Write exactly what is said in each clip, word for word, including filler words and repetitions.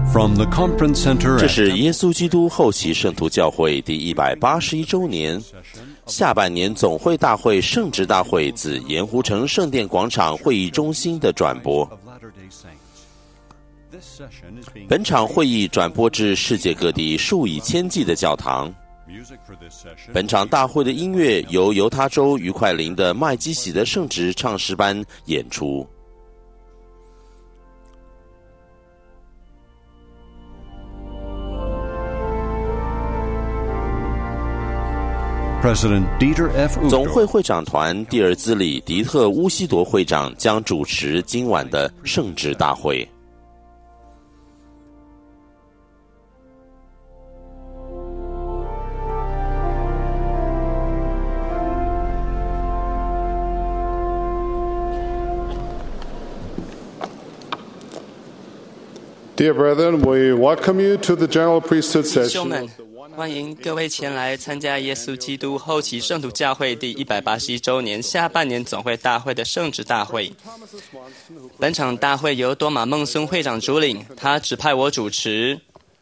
From the Conference Center 这是耶稣基督后期圣徒教会第一百八十一周年下半年总会大会圣职大会自盐湖城圣殿广场会议中心的转播。本场会议转播至世界各地数以千计的教堂。本场大会的音乐由犹他州愉快林的麦基喜德圣职唱诗班演出。 President Dieter F. 总会会长团蒂尔兹里迪特乌西铎会长将主持今晚的圣职大会。 Dear brethren, we welcome you to the General Priesthood 弟兄 session. 们，欢迎各位前来参加耶稣基督后期圣徒教会第一百八十一周年下半年总会大会的圣职大会。本场大会由多马孟孙会长主领，他指派我主持。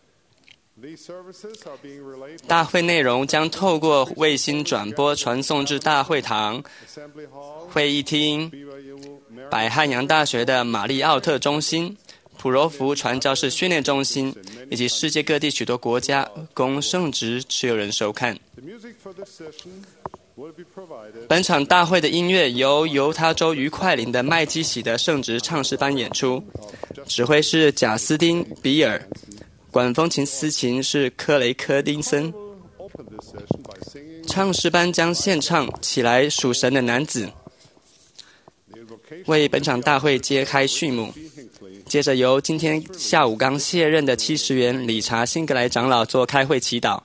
大会内容将透过卫星转播传送至大会堂、会议厅、百汉阳大学的玛丽奥特中心、普罗福传教士训练中心以及世界各地许多国家供圣职持有人收看。本场大会的音乐由犹他州愉快林的麦基喜德圣职唱诗班演出，指挥是贾斯汀·比尔，管风琴司琴是克雷科丁森。唱诗班将献唱《起来属神的男子》，为本场大会揭开序幕。接着由今天下午刚卸任的七十元理查辛格莱长老做开会祈祷。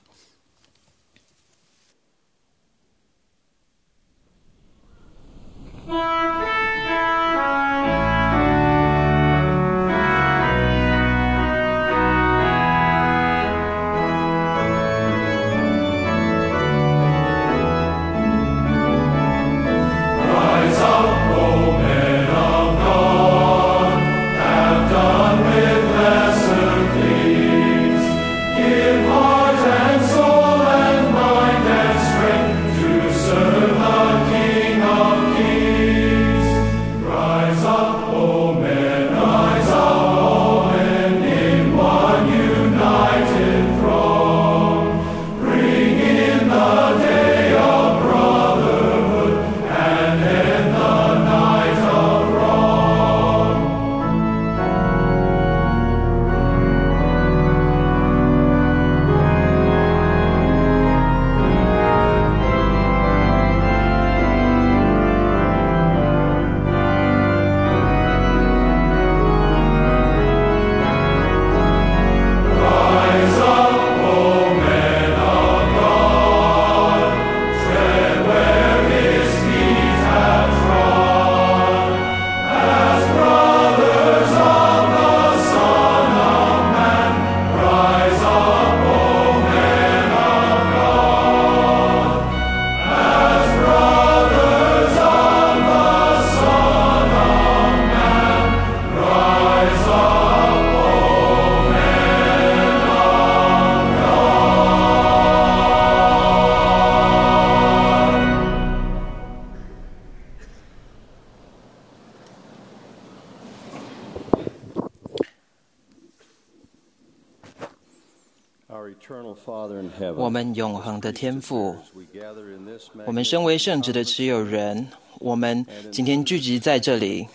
我们永恒的天父，我们身为圣职的持有人，我们今天聚集在这里，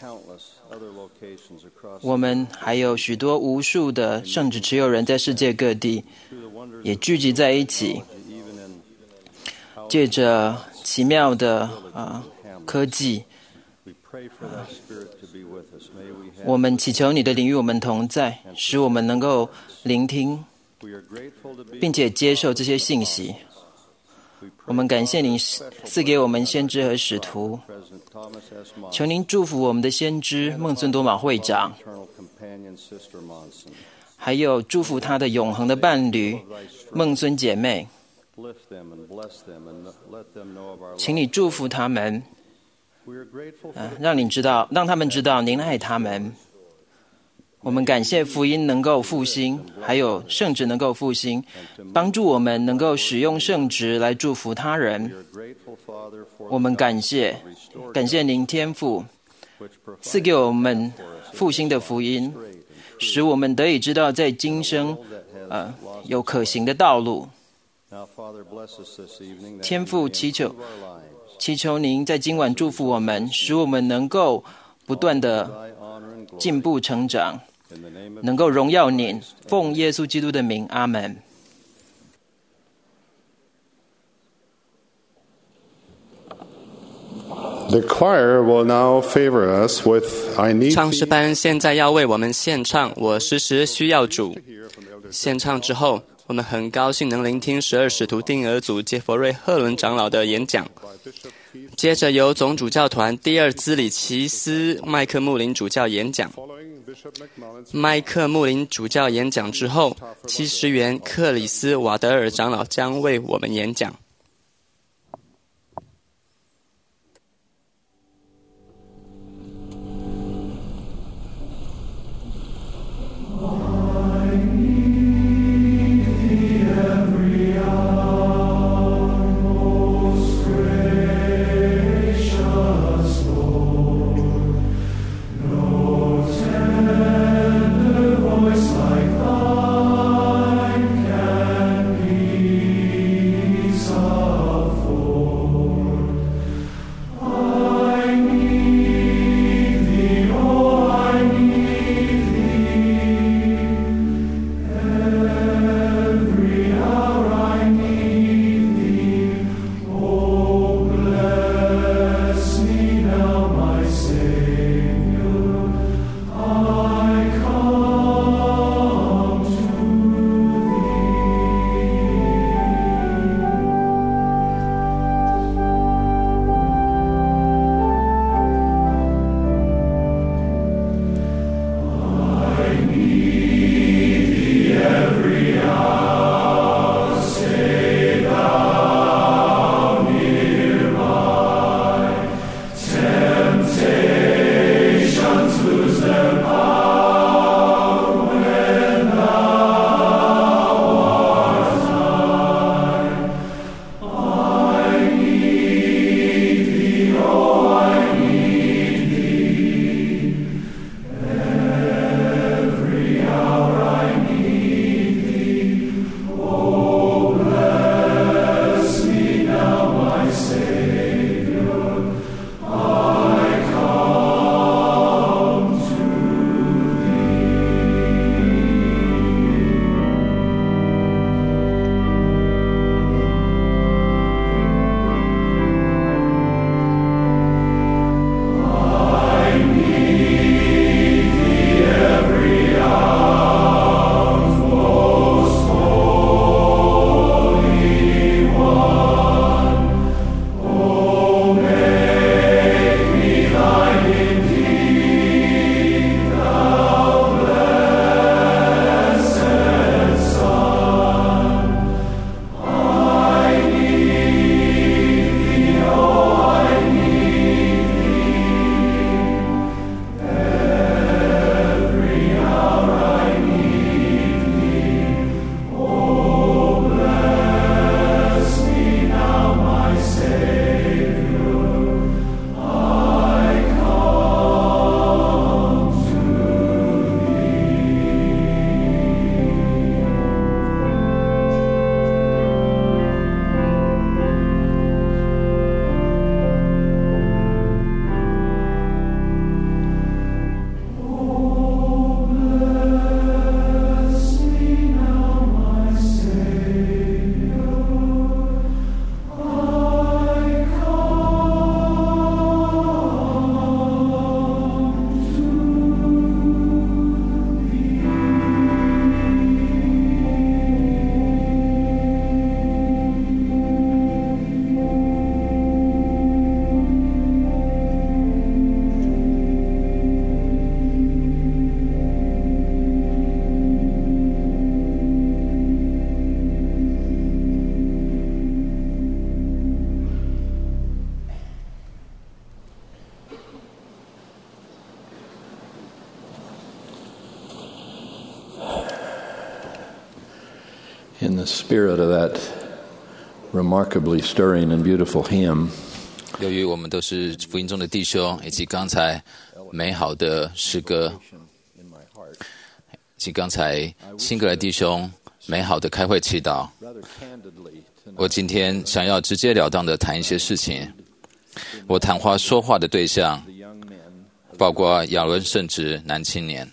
我们还有许多无数的圣职持有人在世界各地也聚集在一起，借着奇妙的、呃、科技、呃、我们祈求你的灵与我们同在，使我们能够聆听并且接受这些信息。我们感谢您赐给我们先知和使徒，求您祝福我们的先知孟孙多玛会长，还有祝福他的永恒的伴侣孟孙姐妹，请你祝福他们，呃、让你知道，让他们知道您爱他们。 我们感谢福音能够复兴，还有圣职能够复兴，帮助我们能够使用圣职来祝福他人。我们感谢，感谢您天父赐给我们复兴的福音，使我们得以知道在今生呃有可行的道路。天父祈求祈求您在今晚祝福我们，使我们能够不断的进步成长，能够荣耀您。奉耶稣基督的名，阿们。 The choir will now favor us with I Need 唱诗班现在要为我们献唱我时时需要主。献唱之后，我们很高兴能聆听十二使徒定额组杰佛瑞·赫伦长老的演讲。接着由总主教团第二兹里奇斯麦克穆林主教演讲。麦克穆林主教演讲之后，七十元克里斯瓦德尔长老将为我们演讲。 So the spirit of that remarkably stirring and beautiful hymn, 由于我们都是福音中的弟兄，以及刚才美好的诗歌，以及刚才辛格莱弟兄美好的开会祈祷，我今天想要直截了当的谈一些事情。我谈话说话的对象包括亚伦圣职男青年。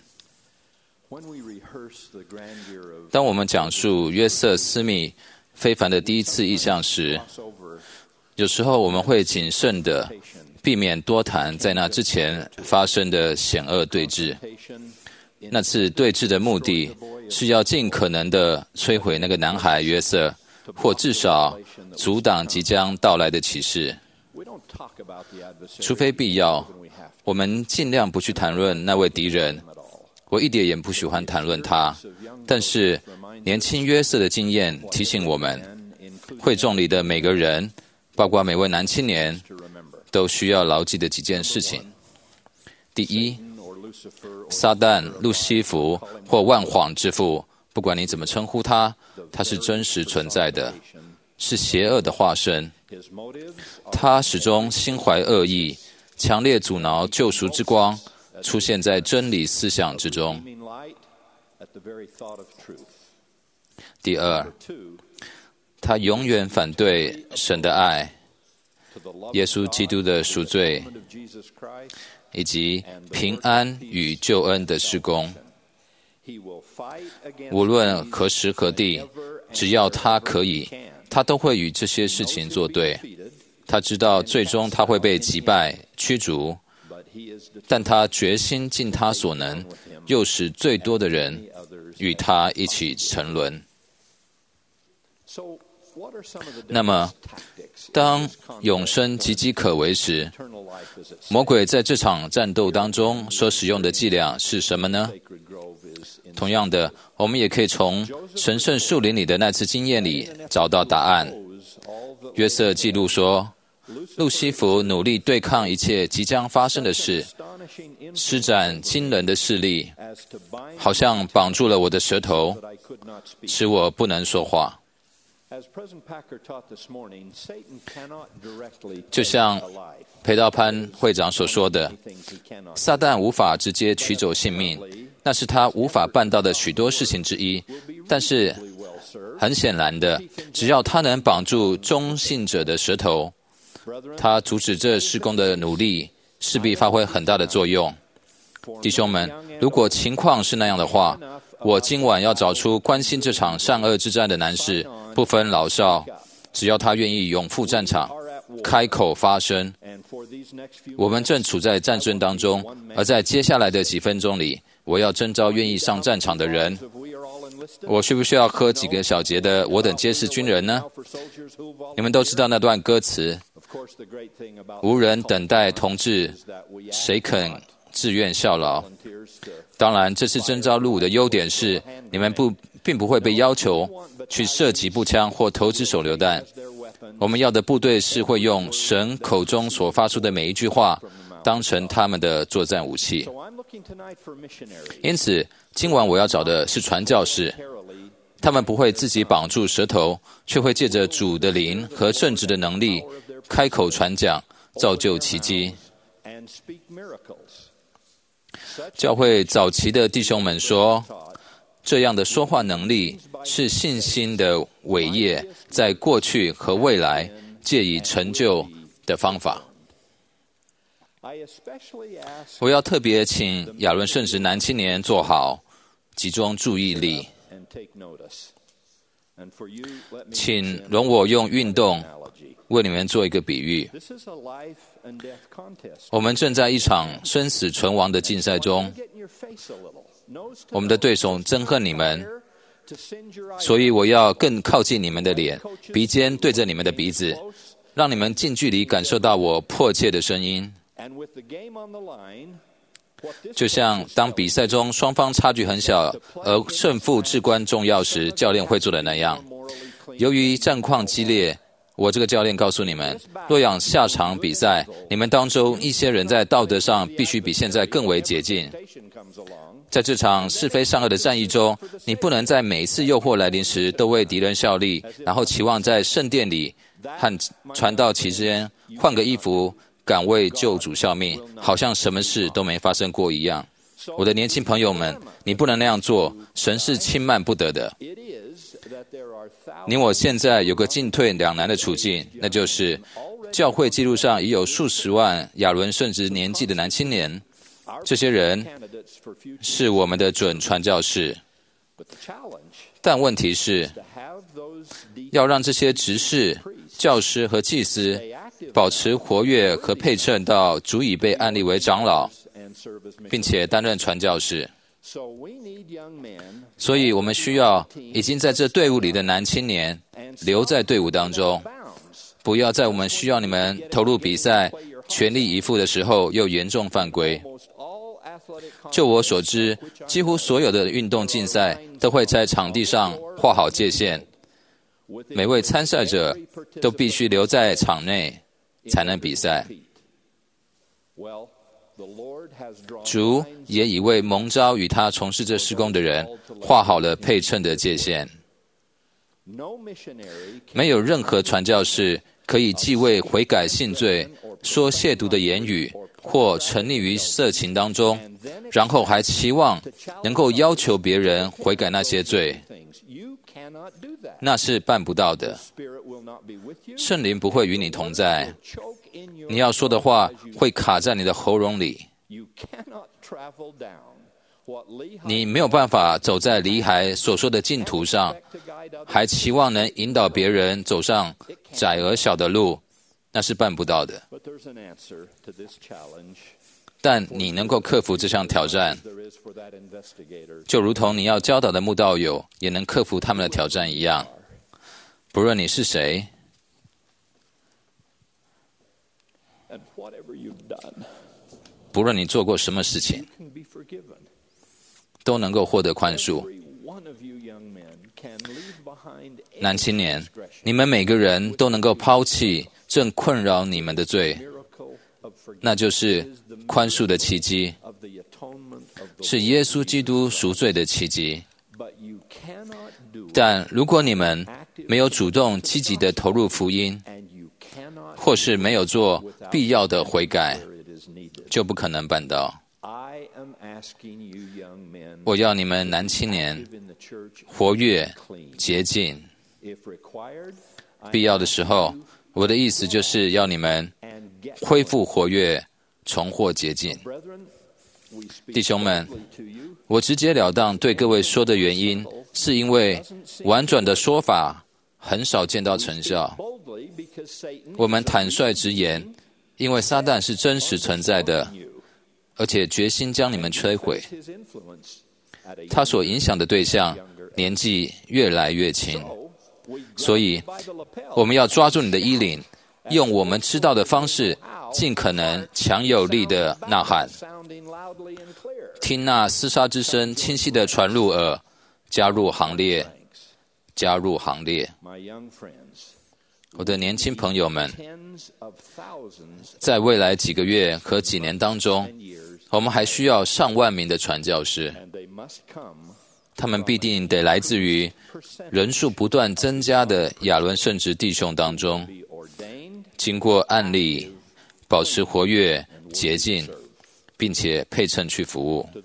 当我们讲述约瑟斯密非凡的第一次意象时，有时候我们会谨慎地避免多谈在那之前发生的险恶对峙。那次对峙的目的是要尽可能地摧毁那个男孩约瑟，或至少阻挡即将到来的启示。除非必要，我们尽量不去谈论那位敌人。我一点也不喜欢谈论他，但是年轻约瑟的经验提醒我们，会众里的每个人，包括每位男青年，都需要牢记的几件事情。第一，撒旦、路西弗或万谎之父，不管你怎么称呼他，他是真实存在的，是邪恶的化身。他始终心怀恶意，强烈阻挠救赎之光出现在真理思想之中。第二，他永远反对神的爱、耶稣基督的赎罪，以及平安与救恩的事工。无论何时何地，只要他可以，他都会与这些事情作对。他知道最终他会被击败、驱逐，但他决心尽他所能，诱使最多的人与他一起沉沦。那么，当永生岌岌可危时，魔鬼在这场战斗当中所使用的伎俩是什么呢？同样的，我们也可以从神圣树林里的那次经验里找到答案。约瑟记录说，路西弗努力对抗一切即将发生的事，施展惊人的势力，好像绑住了我的舌头，使我不能说话。就像裴道潘会长所说的，撒旦无法直接取走性命，那是他无法办到的许多事情之一。但是很显然的，只要他能绑住忠信者的舌头，他阻止这事工的努力势必发挥很大的作用。弟兄们，如果情况是那样的话，我今晚要找出关心这场善恶之战的男士，不分老少，只要他愿意勇赴战场，开口发声。我们正处在战争当中，而在接下来的几分钟里，我要征召愿意上战场的人。我需不需要喝几个小节的我等皆是军人呢？你们都知道那段歌词，无人等待同志，谁肯自愿效劳。当然，这次征召入伍的优点是，你们不并不会被要求去射击步枪或投掷手榴弹。我们要的部队是会用神口中所发出的每一句话当成他们的作战武器。因此，今晚我要找的是传教士，他们不会自己绑住舌头，却会借着主的灵和圣职的能力开口传讲，造就奇迹。教会早期的弟兄们说，这样的说话能力是信心的伟业在过去和未来借以成就的方法。我要特别请亚伦圣职男青年坐好，集中注意力。请容我用运动为你们做一个比喻。我们正在一场生死存亡的竞赛中，我们的对手憎恨你们，所以我要更靠近你们的脸，鼻尖对着你们的鼻子，让你们近距离感受到我迫切的声音。就像当比赛中双方差距很小，而胜负至关重要时，教练会做的那样。由于战况激烈， 我这个教练告诉你们，若想下场比赛，你们当中一些人在道德上必须比现在更为洁净。在这场是非善恶的战役中，你不能在每次诱惑来临时都为敌人效力，然后期望在圣殿里和传道期间换个衣服赶为救主效命，好像什么事都没发生过一样。我的年轻朋友们，你不能那样做，神是轻慢不得的。你我现在有个进退两难的处境，那就是教会记录上已有数十万亚伦圣职年纪的男青年，这些人是我们的准传教士。但问题是，要让这些执事、教师和祭司保持活跃和配称到足以被安立为长老，并且担任传教士。所以我们需要已经在这队伍里的男青年留在队伍当中，不要在我们需要你们投入比赛全力以赴的时候又严重犯规。就我所知，几乎所有的运动竞赛都会在场地上画好界限，每位参赛者都必须留在场内才能比赛。主也已为蒙召与他从事这事工的人画好了配称的界限。没有任何传教士可以既为悔改信罪、说亵渎的言语或沉溺于色情当中，然后还期望能够要求别人悔改那些罪。那是办不到的。圣灵不会与你同在，你要说的话会卡在你的喉咙里。你没有办法走在黎海所说的净土上，还期望能引导别人走上窄而小的路，那是办不到的。但你能够克服这项挑战，就如同你要教导的慕道友也能克服他们的挑战一样。不论你是谁，不论你做过什么事情，都能够获得宽恕。男青年，你们每个人都能够抛弃正困扰你们的罪，那就是宽恕的奇迹，是耶稣基督赎罪的奇迹。但如果你们没有主动积极地投入福音，或是没有做必要的悔改，就不可能办到。我要你们男青年活跃洁净，必要的时候，我的意思就是要你们恢复活跃，重获洁净。弟兄们，我直截了当对各位说的原因，是因为婉转的说法很少见到成效。我们坦率直言，因为撒旦是真实存在的，而且决心将你们摧毁。他所影响的对象年纪越来越轻，所以我们要抓住你的衣领，用我们知道的方式，尽可能强有力的呐喊，听那厮杀之声清晰的传入耳，加入行列，加入行列。我的年轻朋友们，在未来几个月和几年当中，我们还需要上万名的传教士，他们必定得来自于人数不断增加的亚伦圣职弟兄当中，经过案例，保持活跃、洁净，并且配称去服务。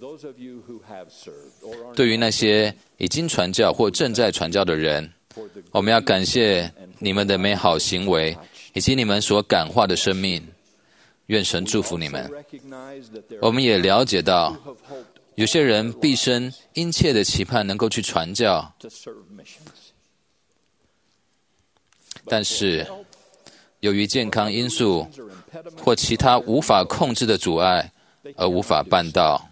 对于那些已经传教或正在传教的人，我们要感谢你们的美好行为，以及你们所感化的生命。愿神祝福你们。我们也了解到，有些人毕生殷切的期盼能够去传教，但是由于健康因素或其他无法控制的阻碍而无法办到。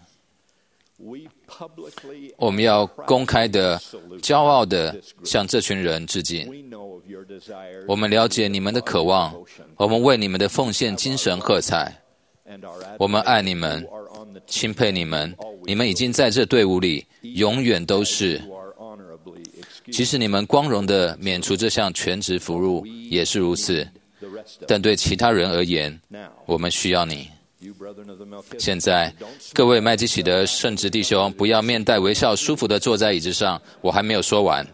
我们要公开的、骄傲的向这群人致敬。我们了解你们的渴望，我们为你们的奉献精神喝彩。我们爱你们，钦佩你们，你们已经在这队伍里，永远都是。 即使你们光荣地免除这项全职服务，也是如此。但对其他人而言，我们需要你。现在，各位麦基洗德圣职弟兄，不要面带微笑，舒服地坐在椅子上。我还没有说完。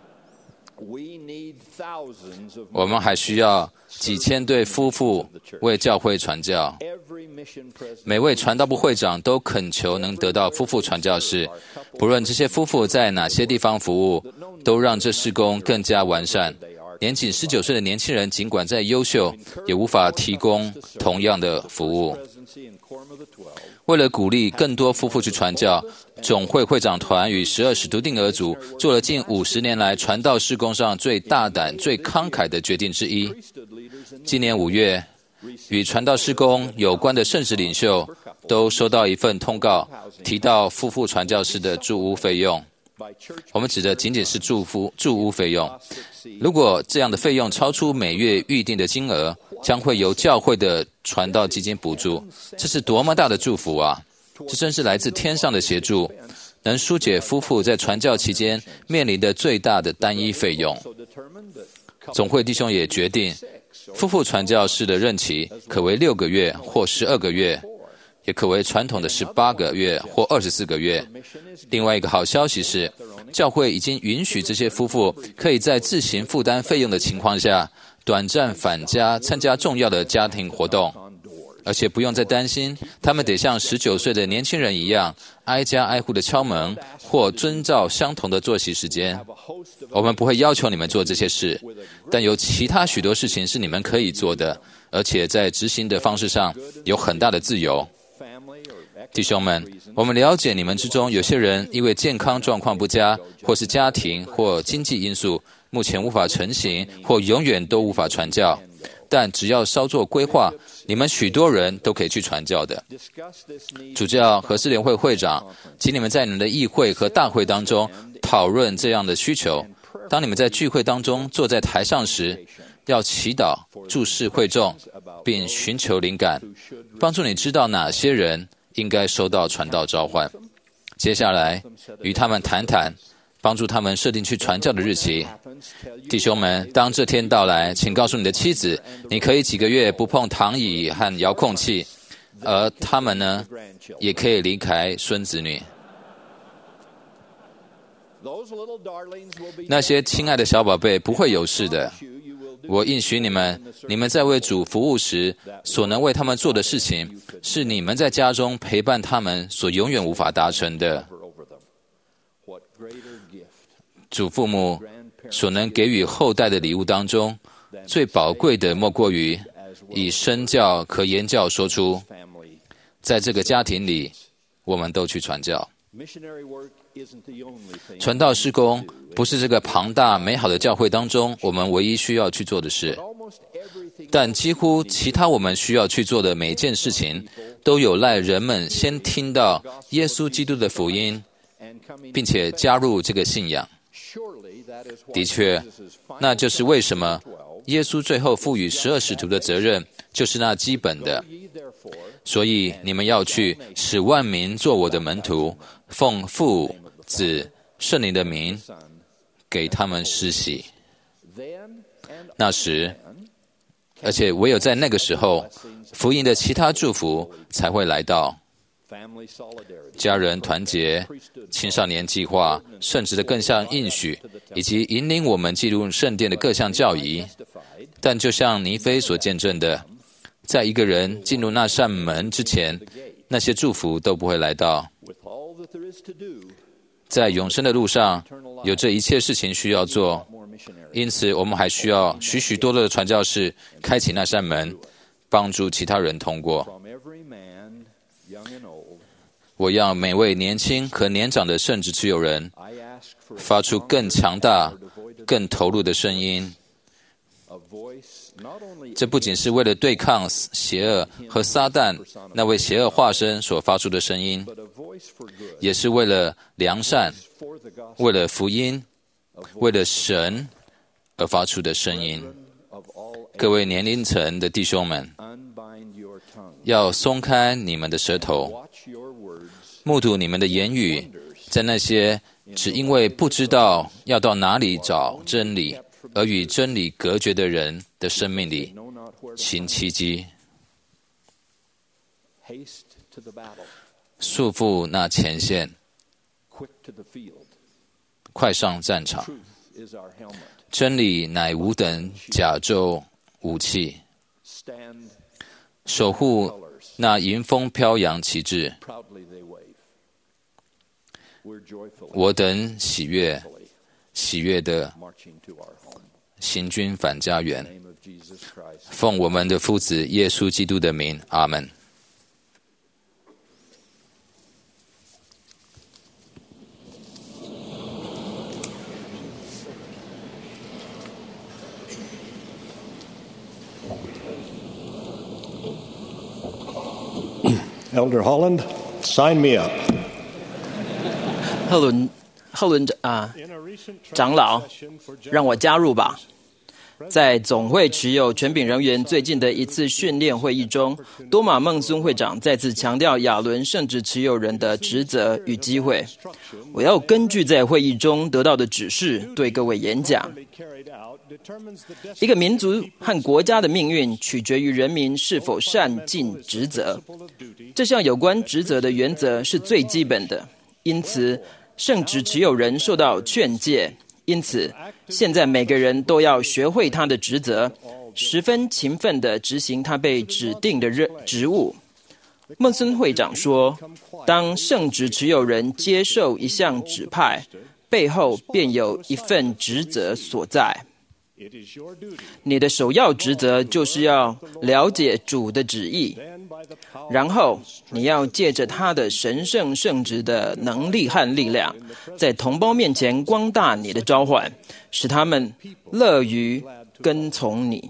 我们还需要几千对夫妇为教会传教。每位传道部会长都恳求能得到夫妇传教士，不论这些夫妇在哪些地方服务，都让这事工更加完善。年仅十九岁的年轻人尽管再优秀，也无法提供同样的服务。为了鼓励更多夫妇去传教，总会会长团与十二使徒定额组做了近五十年来传道事工上最大胆、最慷慨的决定之一。今年五月，与传道事工有关的圣职领袖都收到一份通告，提到夫妇传教士的住屋费用。我们指的仅仅是住夫住屋费用。如果这样的费用超出每月预定的金额，将会由教会的传道基金补助。这是多么大的祝福啊！这真是来自天上的协助，能疏解夫妇在传教期间面临的最大的单一费用。总会弟兄也决定，夫妇传教士的任期可为六个月或十二个月，也可为传统的十八个月或二十四个月。另外一个好消息是，教会已经允许这些夫妇可以在自行负担费用的情况下，短暂返家参加重要的家庭活动，而且不用再担心他们得像十九岁的年轻人一样挨家挨户的敲门，或遵照相同的作息时间。我们不会要求你们做这些事，但有其他许多事情是你们可以做的，而且在执行的方式上有很大的自由。弟兄们，我们了解你们之中有些人因为健康状况不佳，或是家庭或经济因素，目前无法成行，或永远都无法传教。但只要稍作规划，你们许多人都可以去传教的。主教和四联会会长，请你们在你们的议会和大会当中讨论这样的需求。当你们在聚会当中坐在台上时，要祈祷、注视会众，并寻求灵感，帮助你知道哪些人应该收到传道召唤。接下来与他们谈谈，帮助他们设定去传教的日期。弟兄们，当这天到来，请告诉你的妻子，你可以几个月不碰躺椅和遥控器，而他们呢，也可以离开孙子女。那些亲爱的小宝贝不会有事的。我应许你们，你们在为主服务时所能为他们做的事情，是你们在家中陪伴他们所永远无法达成的。祖父母所能给予后代的礼物当中，最宝贵的莫过于以身教和言教说出，在这个家庭里，我们都去传教。传道事工不是这个庞大美好的教会当中我们唯一需要去做的事，但几乎其他我们需要去做的每件事情，都有赖人们先听到耶稣基督的福音，并且加入这个信仰。的确，那就是为什么耶稣最后赋予十二使徒的责任就是那基本的。所以你们要去，使万民做我的门徒，奉父、子、圣灵的名给他们施洗。那时，而且唯有在那个时候，福音的其他祝福才会来到。家人团结、青少年计划、圣职的各项应许，以及引领我们进入圣殿的各项教义。但就像尼非所见证的，在一个人进入那扇门之前，那些祝福都不会来到。在永生的路上，有这一切事情需要做，因此我们还需要许许多多的传教士开启那扇门，帮助其他人通过。我要每位年轻和年长的圣职持有人发出更强大、更投入的声音。这不仅是为了对抗邪恶和撒旦那位邪恶化身所发出的声音，也是为了良善、为了福音、为了神而发出的声音。各位年龄层的弟兄们，要松开你们的舌头，目睹你们的言语在那些只因为不知道要到哪里找真理，而与真理隔绝的人的生命里行奇迹，束缚那前线，快上战场。真理乃吾等甲胄武器，守护那迎风飘扬旗帜。我等喜悦，喜悦的行军返家园。奉我们的父子耶稣基督的名，阿们。 Elder Holland, sign me up. 赫伦，赫伦啊，长老，让我加入吧。在总会持有权柄人员最近的一次训练会议中，多马孟孙会长再次强调亚伦圣职持有人的职责与机会。我要根据在会议中得到的指示对各位演讲。一个民族和国家的命运取决于人民是否善尽职责。这项有关职责的原则是最基本的，因此圣职持有人受到劝诫。因此，现在每个人都要学会他的职责，十分勤奋地执行他被指定的任职务。孟孙会长说，当圣职持有人接受一项指派，背后便有一份职责所在。你的首要职责就是要了解主的旨意，然后你要借着他的神圣圣职的能力和力量，在同胞面前光大你的召唤，使他们乐于跟从你。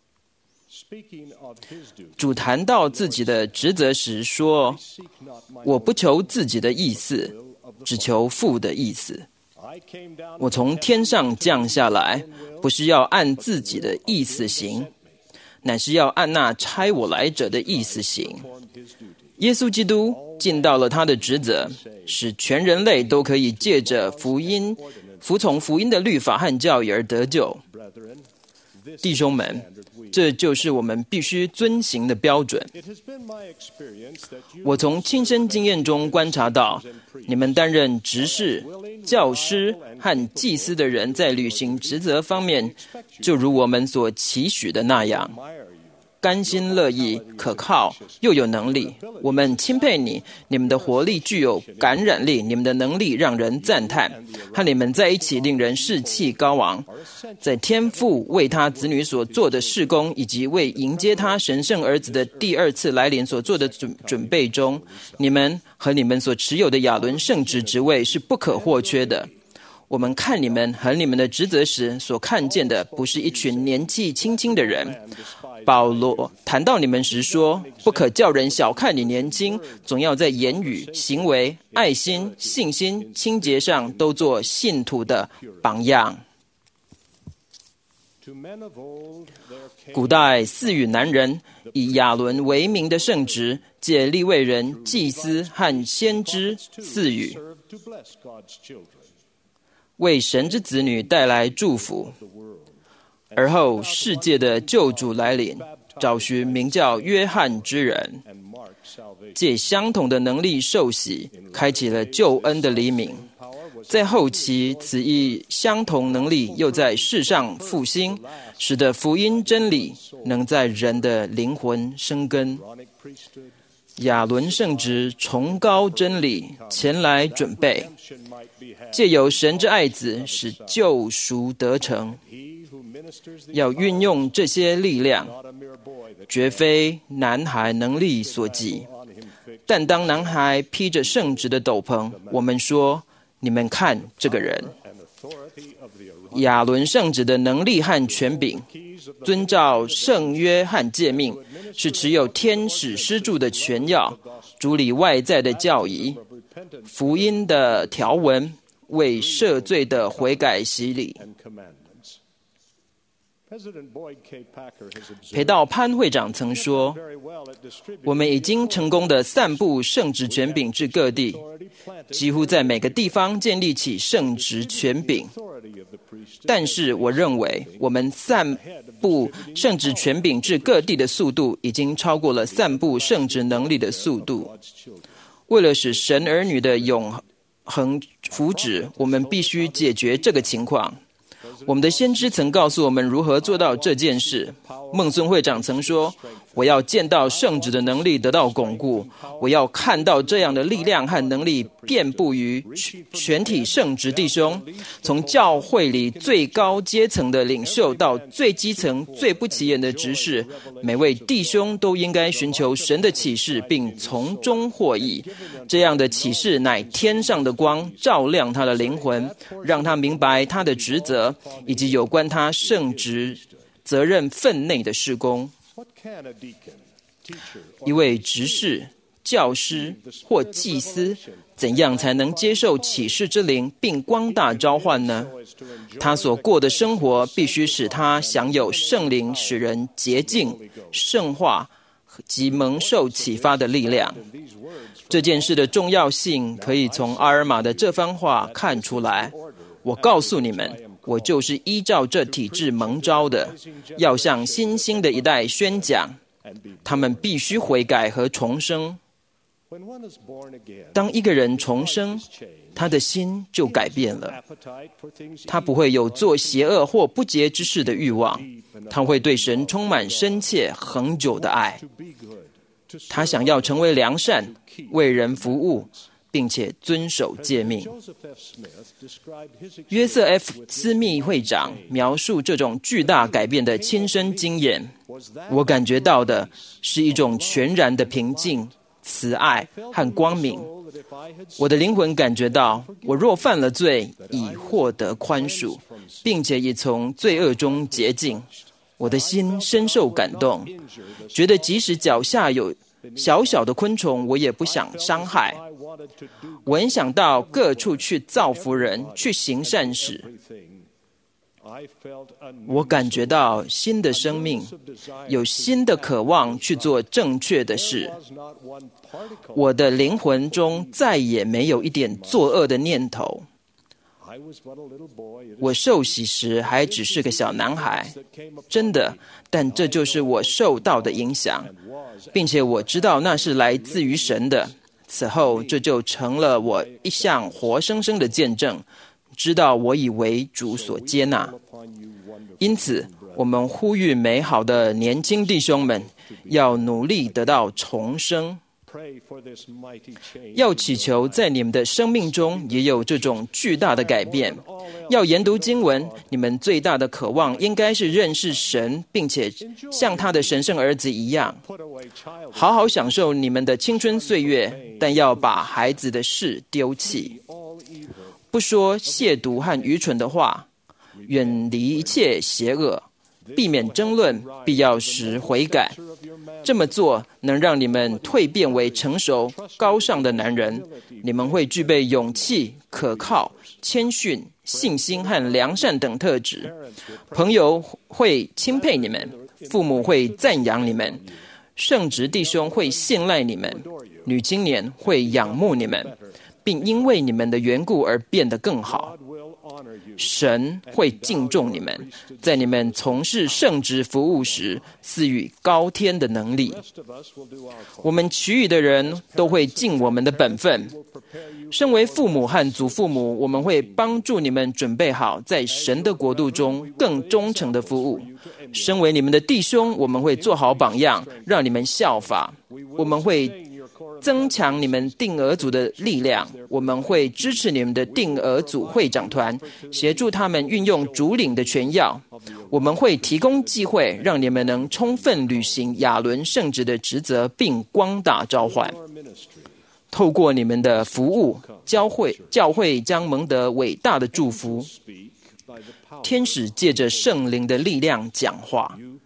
主谈到自己的职责时说，我不求自己的意思，只求父的意思。我从天上降下来，不是要按自己的意思行，乃是要按那差我来者的意思行。耶稣基督尽到了他的职责，使全人类都可以借着福音服从福音的律法和教义而得救。弟兄们，这就是我们必须遵行的标准。我从亲身经验中观察到，你们担任执事、教师和祭司的人在履行职责方面，就如我们所期许的那样，甘心乐意、可靠又有能力。我们钦佩你，你们的活力具有感染力，你们的能力让人赞叹，和你们在一起令人士气高昂。在天父为他子女所做的事工，以及为迎接他神圣儿子的第二次来临所做的准准备中，你们和你们所持有的亚伦圣职职位是不可或缺的。我们看你们和你们的职责时，所看见的不是一群年纪轻轻的人。保罗谈到你们时说，不可叫人小看你年轻，总要在言语、行为、爱心、信心、清洁上都做信徒的榜样。古代四语男人以亚伦为名的圣职，借利未人、祭司和先知四语，为神之子女带来祝福。而后世界的救主来临，找寻名叫约翰之人，借相同的能力受洗，开启了救恩的黎明。在后期，此一相同能力又在世上复兴，使得福音真理能在人的灵魂生根。亚伦圣职崇高真理，前来准备，借由神之爱子使救赎得成。要运用这些力量，绝非男孩能力所及。但当男孩披着圣职的斗篷，我们说，你们看这个人。亚伦圣职的能力和权柄，遵照圣约和诫命，是持有天使施助的权要，主理外在的教义，福音的条文，为赦罪的悔改洗礼。 裴道潘会长曾说，我们已经成功地散布圣职权柄至各地，几乎在每个地方建立起圣职权柄。但是我认为我们散布圣职权柄至各地的速度已经超过了散布圣职能力的速度。为了使神儿女的永恒福祉，我们必须解决这个情况。我们的先知曾告诉我们如何做到这件事。孟孙会长曾说，我要见到圣职的能力得到巩固，我要看到这样的力量和能力遍布于全体圣职弟兄，从教会里最高阶层的领袖到最基层最不起眼的执事，每位弟兄都应该寻求神的启示并从中获益。这样的启示乃天上的光，照亮他的灵魂，让他明白他的职责以及有关他圣职责任分内的事工。一位执事、教师或祭司怎样才能接受启示之灵并光大召唤呢？他所过的生活必须使他享有圣灵使人洁净、圣化及蒙受启发的力量。这件事的重要性可以从阿尔玛的这番话看出来。我告诉你们，我就是依照这体制蒙召的，要向新兴的一代宣讲，他们必须悔改和重生。当一个人重生，他的心就改变了，他不会有做邪恶或不洁之事的欲望，他会对神充满深切恒久的爱，他想要成为良善，为人服务，并且遵守诫命。约瑟 F. 斯密会长描述这种巨大改变的亲身经验，我感觉到的是一种全然的平静、慈爱和光明。我的灵魂感觉到，我若犯了罪，已获得宽恕，并且已从罪恶中洁净。我的心深受感动，觉得即使脚下有小小的昆虫，我也不想伤害。我很想到各处去造福人，去行善事。我感觉到新的生命，有新的渴望去做正确的事。我的灵魂中再也没有一点作恶的念头。我受洗时还只是个小男孩，真的，但这就是我受到的影响，并且我知道那是来自于神的。此后，这就成了我一项活生生的见证，知道我已为主所接纳。因此，我们呼吁美好的年轻弟兄们要努力得到重生，要祈求在你们的生命中也有这种巨大的改变。要研读经文，你们最大的渴望应该是认识神，并且像他的神圣儿子一样，好好享受你们的青春岁月，但要把孩子的事丢弃，不说亵渎和愚蠢的话，远离一切邪恶，避免争论，必要时悔改。这么做能让你们蜕变为成熟高尚的男人，你们会具备勇气、可靠、谦逊、信心和良善等特质。朋友会钦佩你们，父母会赞扬你们，圣职弟兄会信赖你们，女青年会仰慕你们，并因为你们的缘故而变得更好。神会敬重你们，在你们从事圣职服务时赐予高天的能力。我们其余的人都会尽我们的本分。身为父母和祖父母，我们会帮助你们准备好在神的国度中更忠诚的服务。身为你们的弟兄，我们会做好榜样，让你们效法。我们会增强你们定额组的力量，我们会支持你们的定额组会长团，协助他们运用主领的权要。我们会提供机会，让你们能充分履行亚伦圣职的职责，并光大召唤。透过你们的服务，教会教会将蒙得伟大的祝福。天使借着圣灵的力量讲话，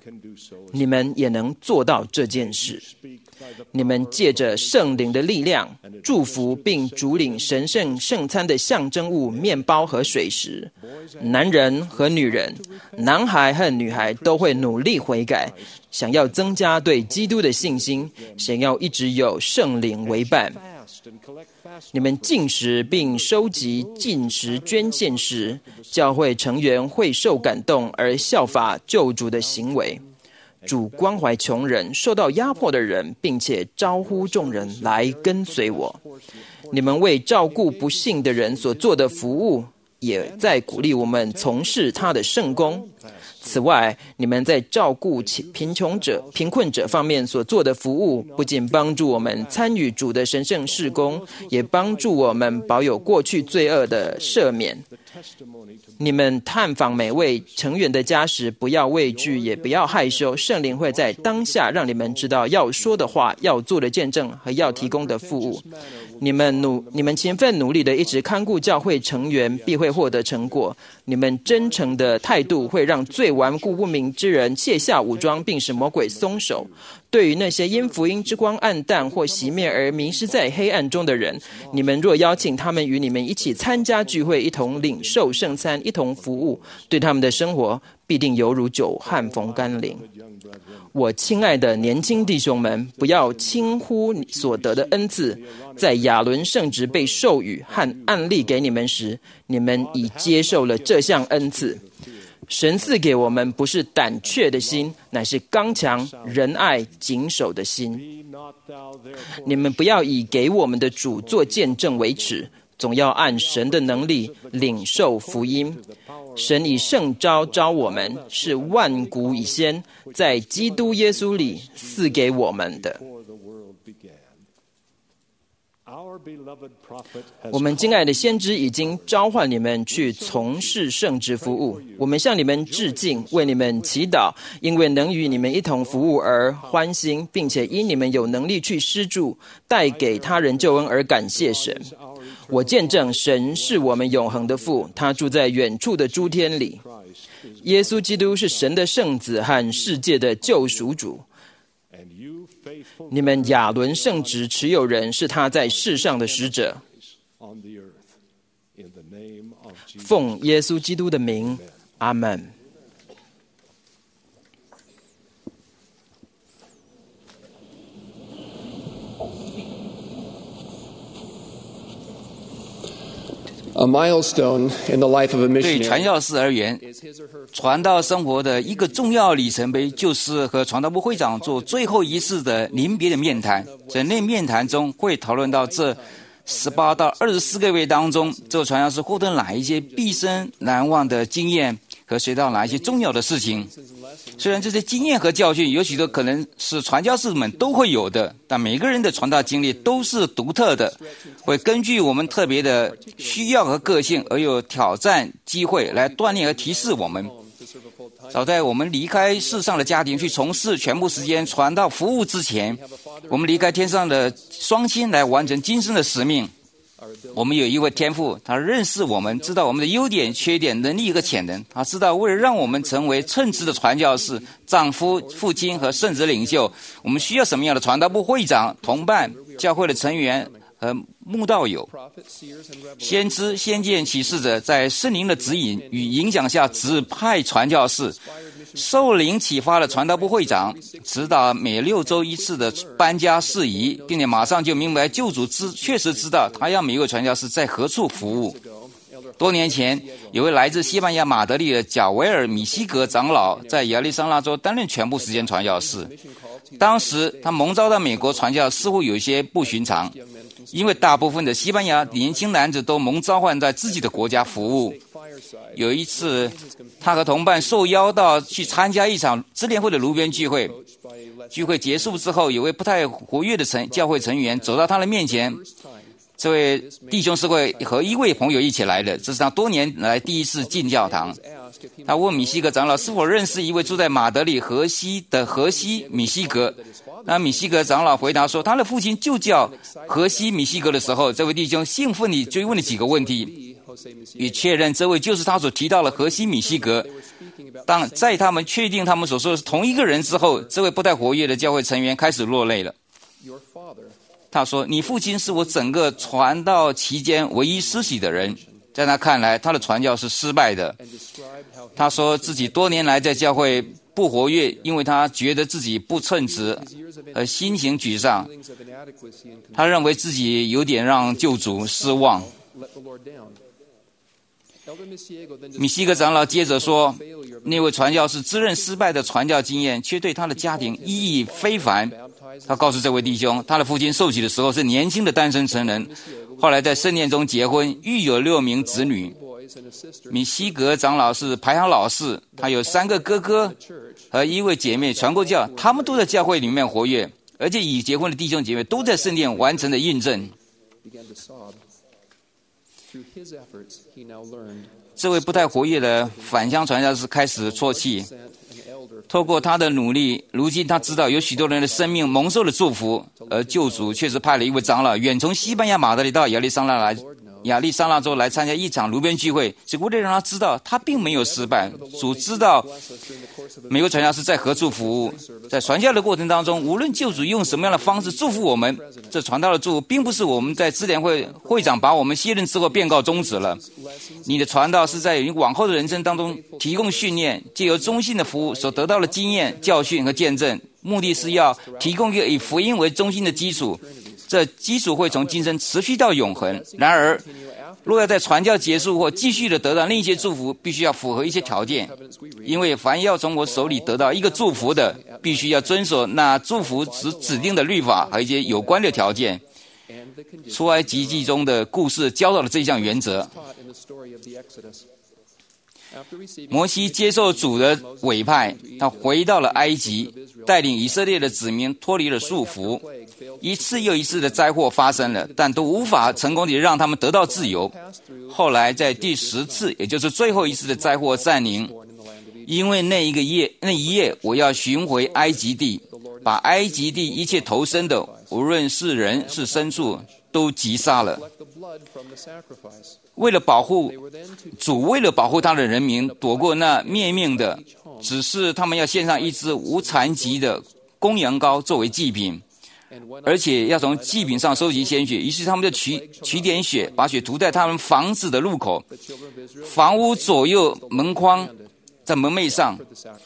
你们也能做到这件事。你们借着圣灵的力量，祝福并主领神圣圣餐的象征物面包和水食。男人和女人，男孩和女孩都会努力悔改，想要增加对基督的信心，想要一直有圣灵为伴。你们禁食并收集禁食捐献时，教会成员会受感动而效法救主的行为。主关怀穷人、受到压迫的人，并且招呼众人来跟随我。你们为照顾不幸的人所做的服务，也在鼓励我们从事他的圣工。此外，你们在照顾贫穷者、贫困者方面所做的服务，不仅帮助我们参与主的神圣事工，也帮助我们保有过去罪恶的赦免。你们探访每位成员的家时，不要畏惧，也不要害羞。圣灵会在当下让你们知道要说的话、要做的见证和要提供的服务。你们努、你们勤奋努力的一直看顾教会成员，必会获得成果。你们真诚的态度会让最顽固不明之人卸下武装，并使魔鬼松手。对于那些因福音之光暗淡或熄灭而迷失在黑暗中的人，你们若邀请他们与你们一起参加聚会，一同领受圣餐，一同服务，对他们的生活必定犹如久旱逢甘霖。我亲爱的年轻弟兄们，不要轻忽所得的恩赐。在亚伦圣职被授予和案例给你们时，你们已接受了这项恩赐。神赐给我们不是胆怯的心，乃是刚强、仁爱、谨守的心。你们不要以给我们的主做见证为耻，总要按神的能力领受福音。神以圣召召我们，是万古以先，在基督耶稣里赐给我们的。我们敬爱的先知已经召唤你们去从事圣职服务，我们向你们致敬，为你们祈祷，因为能与你们一同服务而欢欣，并且因你们有能力去施助，带给他人救恩而感谢神。我见证神是我们永恒的父，他住在远处的诸天里。耶稣基督是神的圣子和世界的救赎主。你们亚伦圣职持有人是他在世上的使者。奉耶稣基督的名，阿们。 A milestone in the life of a missionary. 对传教士而言，传道生活的一个重要里程碑，就是和传道部会长做最后一次的临别的面谈。在那面谈中，会讨论到这十八到二十四个月当中，这个传教士获得哪一些毕生难忘的经验，和学到哪一些重要的事情。虽然这些经验和教训有许多可能是传教士们都会有的，但每个人的传道经历都是独特的，会根据我们特别的需要和个性而有挑战机会来锻炼和提示我们。早在我们离开世上的家庭去从事全部时间传道服务之前，我们离开天上的双亲来完成今生的使命。我们有一位天父，他认识我们，知道我们的优点、缺点、能力和潜能。他知道为了让我们成为称职的传教士、丈夫、父亲和圣职领袖，我们需要什么样的传道部会长、同伴、教会的成员和慕道友。先知、先见、启示者在圣灵的指引与影响下指派传教士，受灵启发了传道部会长，指导每六周一次的搬家事宜，并且马上就明白救主知确实知道他要每一位传教士在何处服务。多年前，有位来自西班牙马德里的贾维尔·米西格长老在亚利桑那州担任全部时间传教士。当时他蒙召到美国传教似乎有些不寻常，因为大部分的西班牙年轻男子都蒙召唤在自己的国家服务。有一次，他和同伴受邀到去参加一场支联会的炉边聚会。聚会结束之后，有位不太活跃的成教会成员走到他的面前。这位弟兄是会和一位朋友一起来的，这是他多年来第一次进教堂。他问米西格长老是否认识一位住在马德里河西的河西米西格。那米西格长老回答说，他的父亲就叫河西米西格的时候，这位弟兄兴奋地追问了几个问题，以确认这位就是他所提到的河西米西格。 当在他们确定他们所说的是同一个人之后，这位不太活跃的教会成员开始落泪了。他说：“你父亲是我整个传道期间唯一施洗的人。”在他看来，他的传教是失败的。他说自己多年来在教会不活跃，因为他觉得自己不称职，而心情沮丧。他认为自己有点让救主失望。米西格长老接着说，那位传教士自认失败的传教经验，却对他的家庭意义非凡。他告诉这位弟兄，他的父亲受洗的时候是年轻的单身成人，后来在圣殿中结婚，育有六名子女。米西格长老是排行老四，他有三个哥哥和一位姐妹传过教，他们都在教会里面活跃，而且已结婚的弟兄姐妹都在圣殿完成了印证。这位不太活跃的返乡传教士开始啜泣，透过他的努力，如今他知道有许多人的生命蒙受了祝福，而救主确实派了一位长老远从西班牙马德里到亚利桑那来亚利桑那州来参加一场炉边聚会，是为了让他知道他并没有失败。主知道每个传教士在何处服务，在传教的过程当中，无论救主用什么样的方式祝福我们，这传道的祝福并不是我们在支联会会长把我们卸任之后便告终止了。你的传道是在你往后的人生当中提供训练，借由忠信的服务所得到的经验、教训和见证，目的是要提供一个以福音为中心的基础，这基础会从今生持续到永恒。然而若要在传教结束或继续的得到另一些祝福，必须要符合一些条件，因为凡要从我手里得到一个祝福的，必须要遵守那祝福指指定的律法和一些有关的条件。出埃及记中的故事教导了这项原则。摩西接受主的委派，他回到了埃及，带领以色列的子民脱离了束缚。一次又一次的灾祸发生了，但都无法成功地让他们得到自由。后来在第十次，也就是最后一次的灾祸暂临，因为那一个夜那一夜我要寻回埃及地，把埃及地一切投生的，无论是人是牲畜，都击杀了。为了保护主，为了保护他的人民躲过那灭命的，只是他们要献上一只无残疾的公羊羔作为祭品，而且要从祭品上收集鲜血。于是他们就取取点血，把血涂在他们房子的入口、房屋左右门框、在门楣上。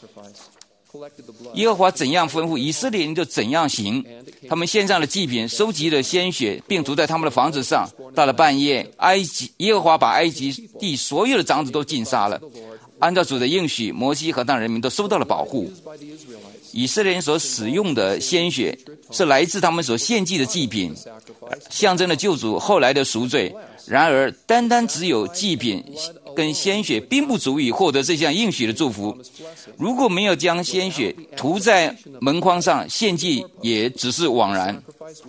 耶和华怎样吩咐，以色列人就怎样行。他们献上了祭品，收集了鲜血，并涂在他们的房子上。到了半夜，埃及耶和华把埃及地所有的长子都尽杀了。按照主的应许，摩西和他人民都受到了保护。以色列人所使用的鲜血是来自他们所献祭的祭品，象征了救主后来的赎罪。然而单单只有祭品跟鲜血并不足以获得这项应许的祝福。如果没有将鲜血涂在门框上，献祭也只是枉然。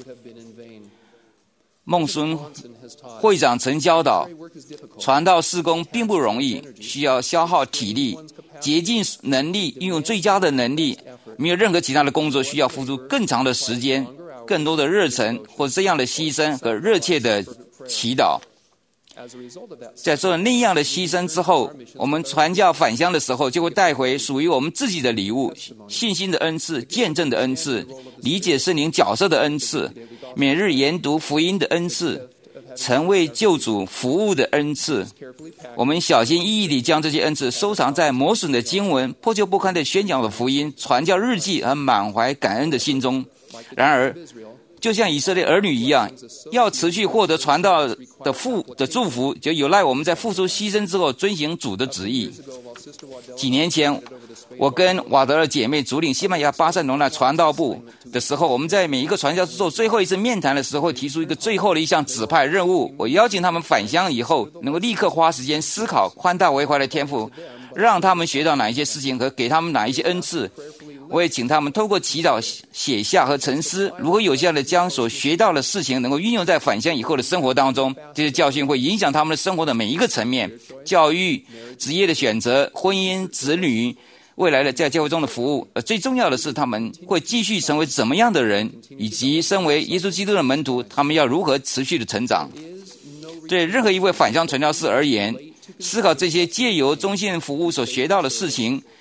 孟孙会长曾教导，传道事工并不容易，需要消耗体力、竭尽能力，运用最佳的能力，没有任何其他的工作需要付出更长的时间、更多的热忱或这样的牺牲和热切的祈祷。在做那样的牺牲之后，我们传教返乡的时候，就会带回属于我们自己的礼物：信心的恩赐、见证的恩赐、理解圣灵角色的恩赐、每日研读福音的恩赐、曾为救主服务的恩赐。我们小心翼翼地将这些恩赐收藏在磨损的经文、破旧不堪的宣讲的福音、传教日记和满怀感恩的心中。然而就像以色列儿女一样，要持续获得传道的福的祝福，就有赖我们在付出牺牲之后遵行主的旨意。几年前，我跟瓦德尔姐妹主领西班牙巴塞罗那传道部的时候，我们在每一个传教士做最后一次面谈的时候，提出一个最后的一项指派任务。我邀请他们返乡以后，能够立刻花时间思考宽大为怀的天赋，让他们学到哪一些事情和给他们哪一些恩赐。我也请他们透过祈祷、写下和沉思，如何有效地将所学到的事情能够运用在返乡以后的生活当中。这些教训会影响他们的生活的每一个层面：教育、职业的选择、婚姻、子女、未来的在教会中的服务。而最重要的是，他们会继续成为怎么样的人，以及身为耶稣基督的门徒，他们要如何持续的成长。对任何一位返乡传教士而言，思考这些借由忠信服务所学到的事情，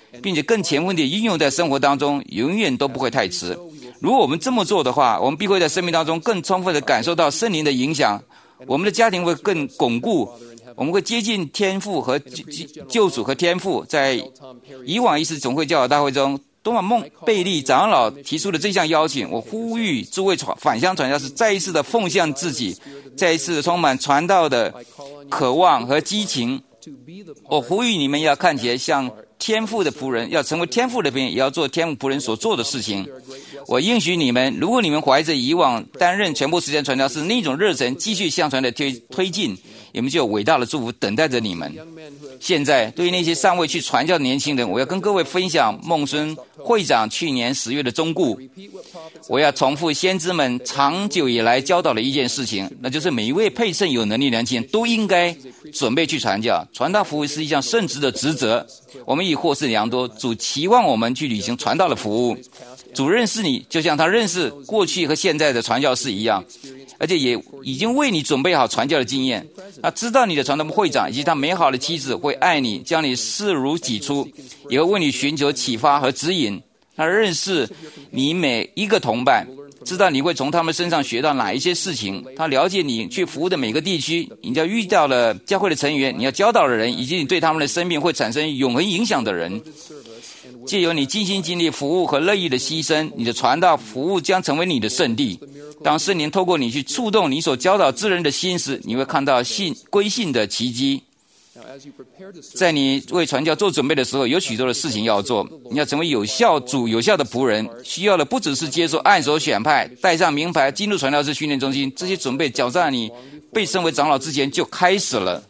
并且更全面地应用在生活当中，永远都不会太迟。如果我们这么做的话，我们必会在生命当中更充分地感受到圣灵的影响，我们的家庭会更巩固，我们会接近天父和救主和天父。在以往一次总会教导大会中，多马孟贝利长老提出的这项邀请，我呼吁诸位返乡传教士再一次的奉献自己，再一次充满传道的渴望和激情。我呼吁你们要看起来像天父的仆人，要成为天父的仆人，也要做天父仆人所做的事情。我应许你们，如果你们怀着以往担任全部时间传教士那种热忱，继续向传的推推进，你们就有伟大的祝福等待着你们。现在，对于那些尚未去传教的年轻人，我要跟各位分享孟孙会长去年十月的忠告。我要重复先知们长久以来教导的一件事情，那就是每一位配圣有能力的年轻人都应该准备去传教。传道服务是一项圣职的职责，我们已获释良多，主期望我们去履行传道的服务。主认识你，就像他认识过去和现在的传教士一样，而且也已经为你准备好传教的经验。他知道你的传道部会长以及他美好的妻子会爱你，将你视如己出，也会为你寻求启发和指引。他认识你每一个同伴，知道你会从他们身上学到哪一些事情。他了解你去服务的每个地区，你要遇到了教会的成员，你要教导的人，以及你对他们的生命会产生永恒影响的人。藉由你尽心尽力服务和乐意的牺牲，你的传道服务将成为你的圣地。当圣灵透过你去触动你所教导之人的心时，你会看到信归信的奇迹。在你为传教做准备的时候，有许多的事情要做。你要成为有效主有效的仆人，需要的不只是接受按手选派、带上名牌、进入传教士训练中心，这些准备早在你被升为长老之前就开始了。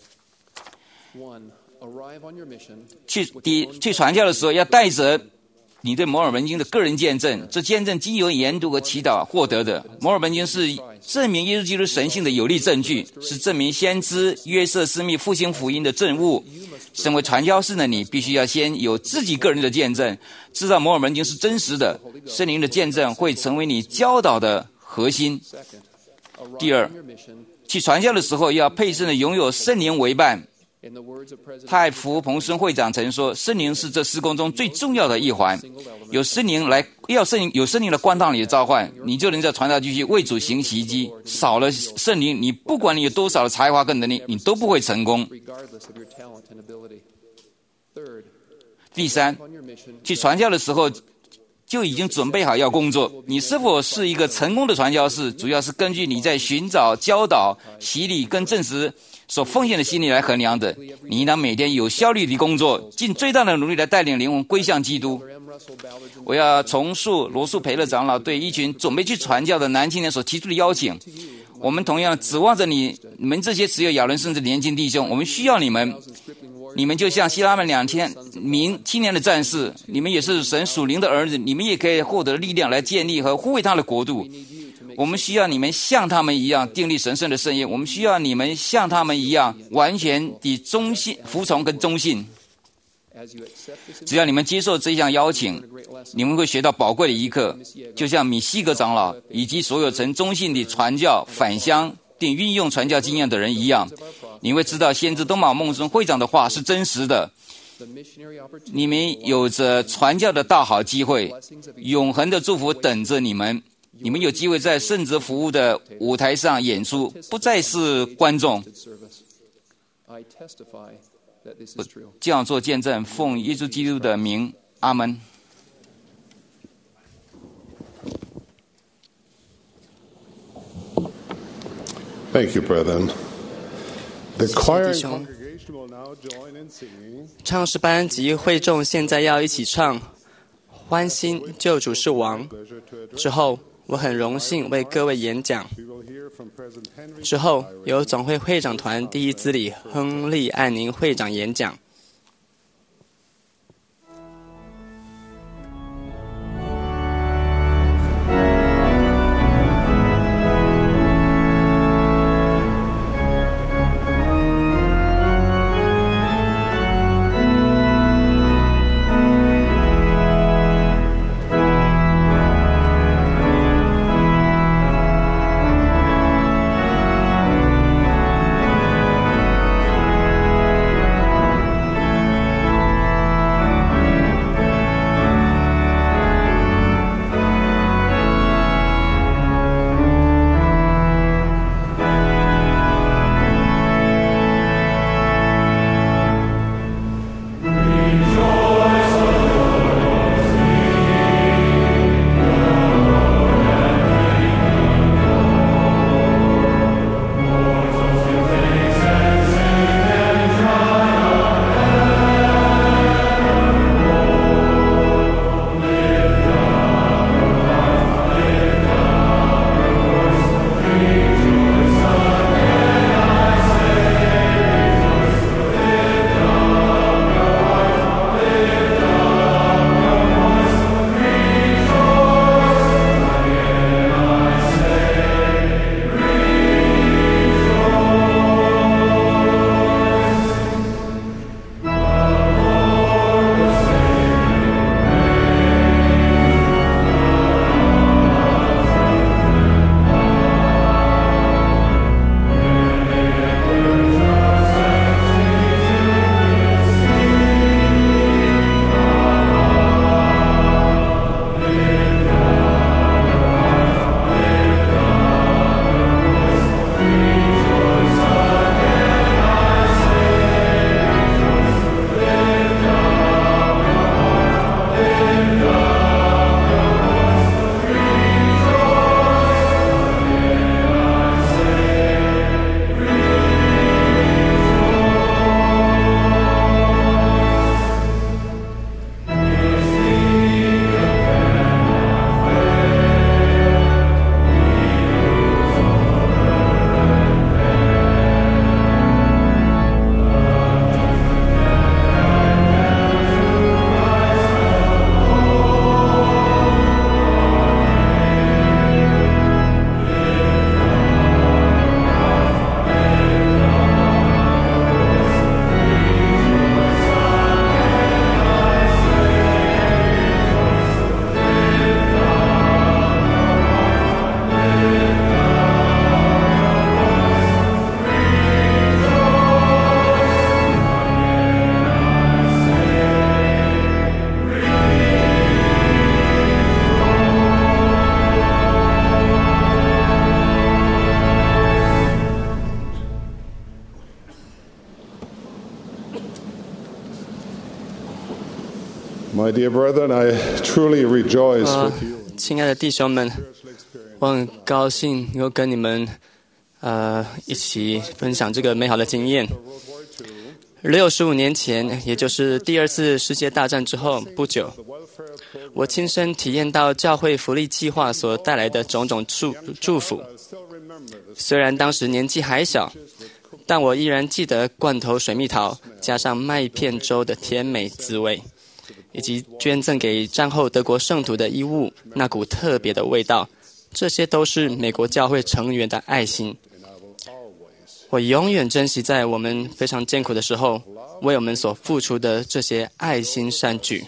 去第去传教的时候，要带着你对摩尔门经的个人见证，这见证经由研读和祈祷获得的。摩尔门经是证明耶稣基督神性的有力证据，是证明先知约瑟斯密复兴福音的证物。身为传教士的你，必须要先有自己个人的见证，知道摩尔门经是真实的，圣灵的见证会成为你教导的核心。第二，去传教的时候要配身的拥有圣灵为伴。太福彭孙会长曾说，圣灵是这事工中最重要的一环。有圣灵来，要圣灵有圣灵的光照你的召唤，你就能在传道继续为主行奇迹。少了圣灵，你不管你有多少的才华跟能力，你都不会成功。第三，去传教的时候就已经准备好要工作。你是否是一个成功的传教士，主要是根据你在寻找、教导、洗礼跟证实所奉献的心力来衡量的。你应当每天有效率的工作，尽最大的努力来带领灵魂归向基督。我要重述罗素培勒长老对一群准备去传教的男青年所提出的邀请。我们同样指望着你你们这些持有亚伦圣旨的年轻弟兄，我们需要你们。你们就像希拉们两千名青年的战士，你们也是神属灵的儿子，你们也可以获得力量来建立和护卫他的国度。我们需要你们像他们一样订立神圣的圣业，我们需要你们像他们一样完全的忠信、服从跟忠信。只要你们接受这项邀请，你们会学到宝贵的一课，就像米西格长老以及所有曾忠信的传教、返乡并运用传教经验的人一样。你会知道先知东马孟孙会长的话是真实的。你们有着传教的大好机会，永恒的祝福等着你们。你们有机会在圣职服务的舞台上演出，不再是观众。我这样做见证，奉耶稣基督的名，阿门。 Thank you, brethren. The 谢谢 choir 弟 and 兄。 congregation will now join in singing. 唱诗班及会众现在要一起唱《欢欣救主是王》。之后，我很荣幸为各位演讲。 We will hear from President Henry 之后，由总会会长团第一资理亨利·安宁会长演讲。 My dear brethren, I truly rejoice 呃 with you.， 亲爱的弟兄们，我很高兴能够跟你们呃一起分享这个美好的经验。六十五年前，也就是第二次世界大战之后不久，我亲身体验到教会福利计划所带来的种种祝祝福。虽然当时年纪还小，但我依然记得罐头水蜜桃加上麦片粥的甜美滋味，以及捐赠给战后德国圣徒的衣物那股特别的味道。这些都是美国教会成员的爱心。我永远珍惜在我们非常艰苦的时候为我们所付出的这些爱心善举。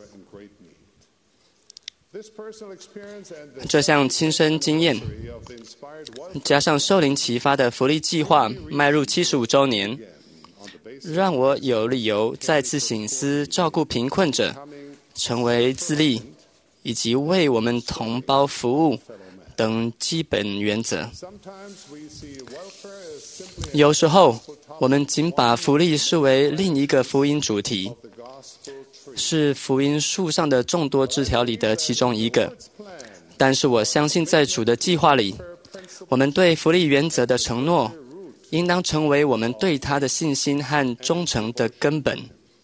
这项亲身经验，加上受灵启发的福利计划迈入七十五周年，让我有理由再次省思照顾贫困者、成为自立以及为我们同胞服务等基本原则。有时候，我们仅把福利视为另一个福音主题，是福音树上的众多枝条里的其中一个。但是我相信，在主的计划里，我们对福利原则的承诺，应当成为我们对他的信心和忠诚的根本。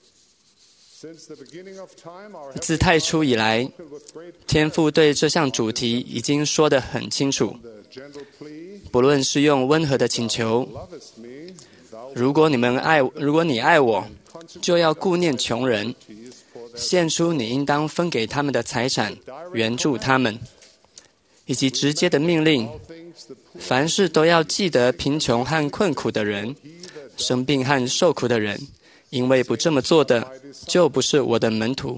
自太初以来，天父对这项主题已经说得很清楚。不论是用温和的请求，如果你们爱，如果你爱我，就要顾念穷人，献出你应当分给他们的财产，援助他们，以及直接的命令，凡事都要记得贫穷和困苦的人，生病和受苦的人，因为不这么做的，就不是我的门徒。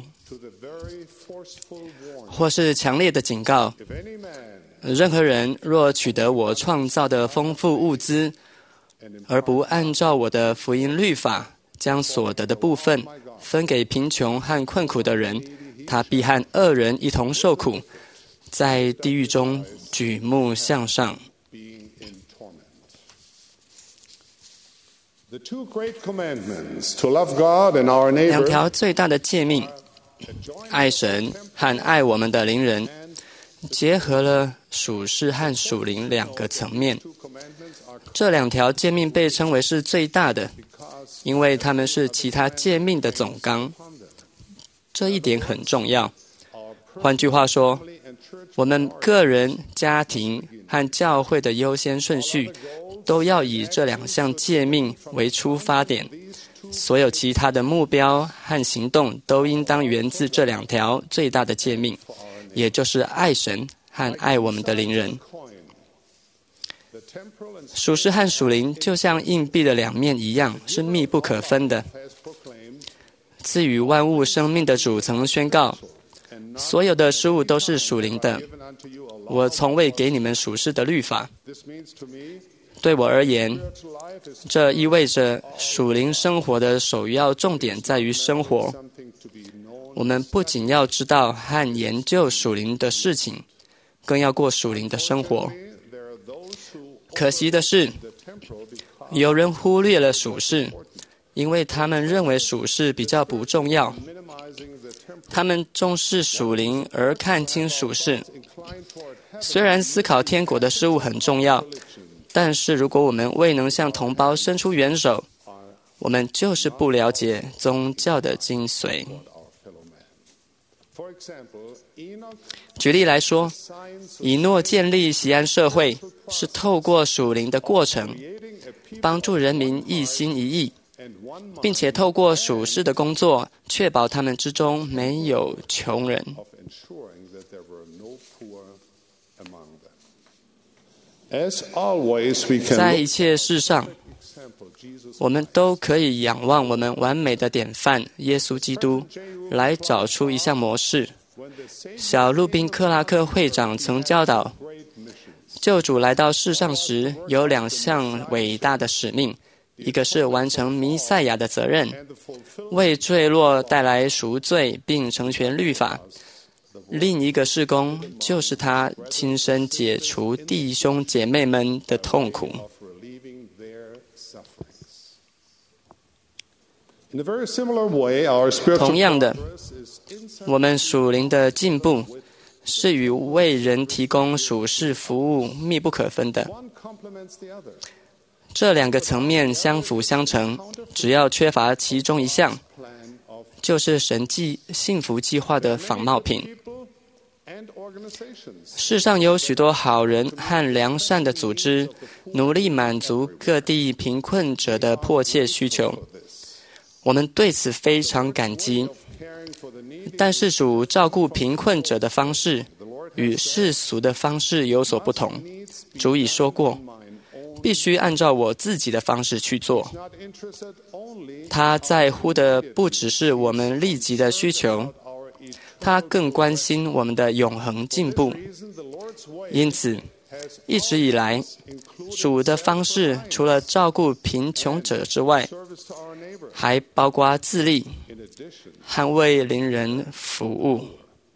或是强烈的警告，任何人若取得我创造的丰富物资，而不按照我的福音律法，将所得的部分分给贫穷和困苦的人，他必和恶人一同受苦，在地狱中举目向上。两条最大的诫命，爱神和爱我们的邻人，结合了属世和属灵两个层面。这两条诫命被称为是最大的，因为它们是其他诫命的总纲。这一点很重要。换句话说，我们个人、家庭和教会的优先顺序，都要以这两项诫命为出发点。所有其他的目标和行动都应当源自这两条最大的诫命，也就是爱神和爱我们的邻人。属世和属灵就像硬币的两面一样，是密不可分的。赐予万物生命的主曾宣告，所有的事物都是属灵的，我从未给你们属世的律法。对我而言，这意味着属灵生活的首要重点在于生活。我们不仅要知道和研究属灵的事情，更要过属灵的生活。可惜的是，有人忽略了属世，因为他们认为属世比较不重要。他们重视属灵而看轻属世。虽然思考天国的事物很重要，但是如果我们未能向同胞伸出援手，我们就是不了解宗教的精髓。举例来说，以诺建立锡安社会是透过属灵的过程，帮助人民一心一意，并且透过属世的工作，确保他们之中没有穷人。在一切事上，我们都可以仰望我们完美的典范耶稣基督，来找出一项模式。小路宾克拉克会长曾教导，救主来到世上时有两项伟大的使命，一个是完成弥赛亚的责任，为坠落带来赎罪并成全律法；另一个事工就是他亲身解除弟兄姐妹们的痛苦。 同样的，我们属灵的进步是与为人提供属世服务密不可分的。这两个层面相辅相成，只要缺乏其中一项，就是神计幸福计划的仿冒品。世上有许多好人和良善的组织，努力满足各地贫困者的迫切需求。我们对此非常感激。但是主照顾贫困者的方式与世俗的方式有所不同。主已说过，必须按照我自己的方式去做。他在乎的不只是我们立即的需求，他更关心我们的永恒进步。因此，一直以来，主的方式除了照顾贫穷者之外，还包括自立和为邻人服务。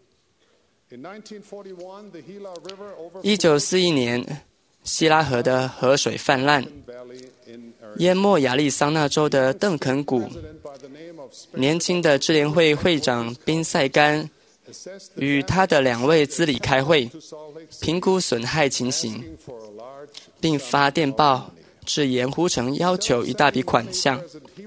一九四一年，希拉河的河水泛滥，淹没亚利桑那州的邓肯谷。年轻的支联会会长宾塞甘与他的两位资理开会，评估损害情形，并发电报至盐湖城要求一大笔款项。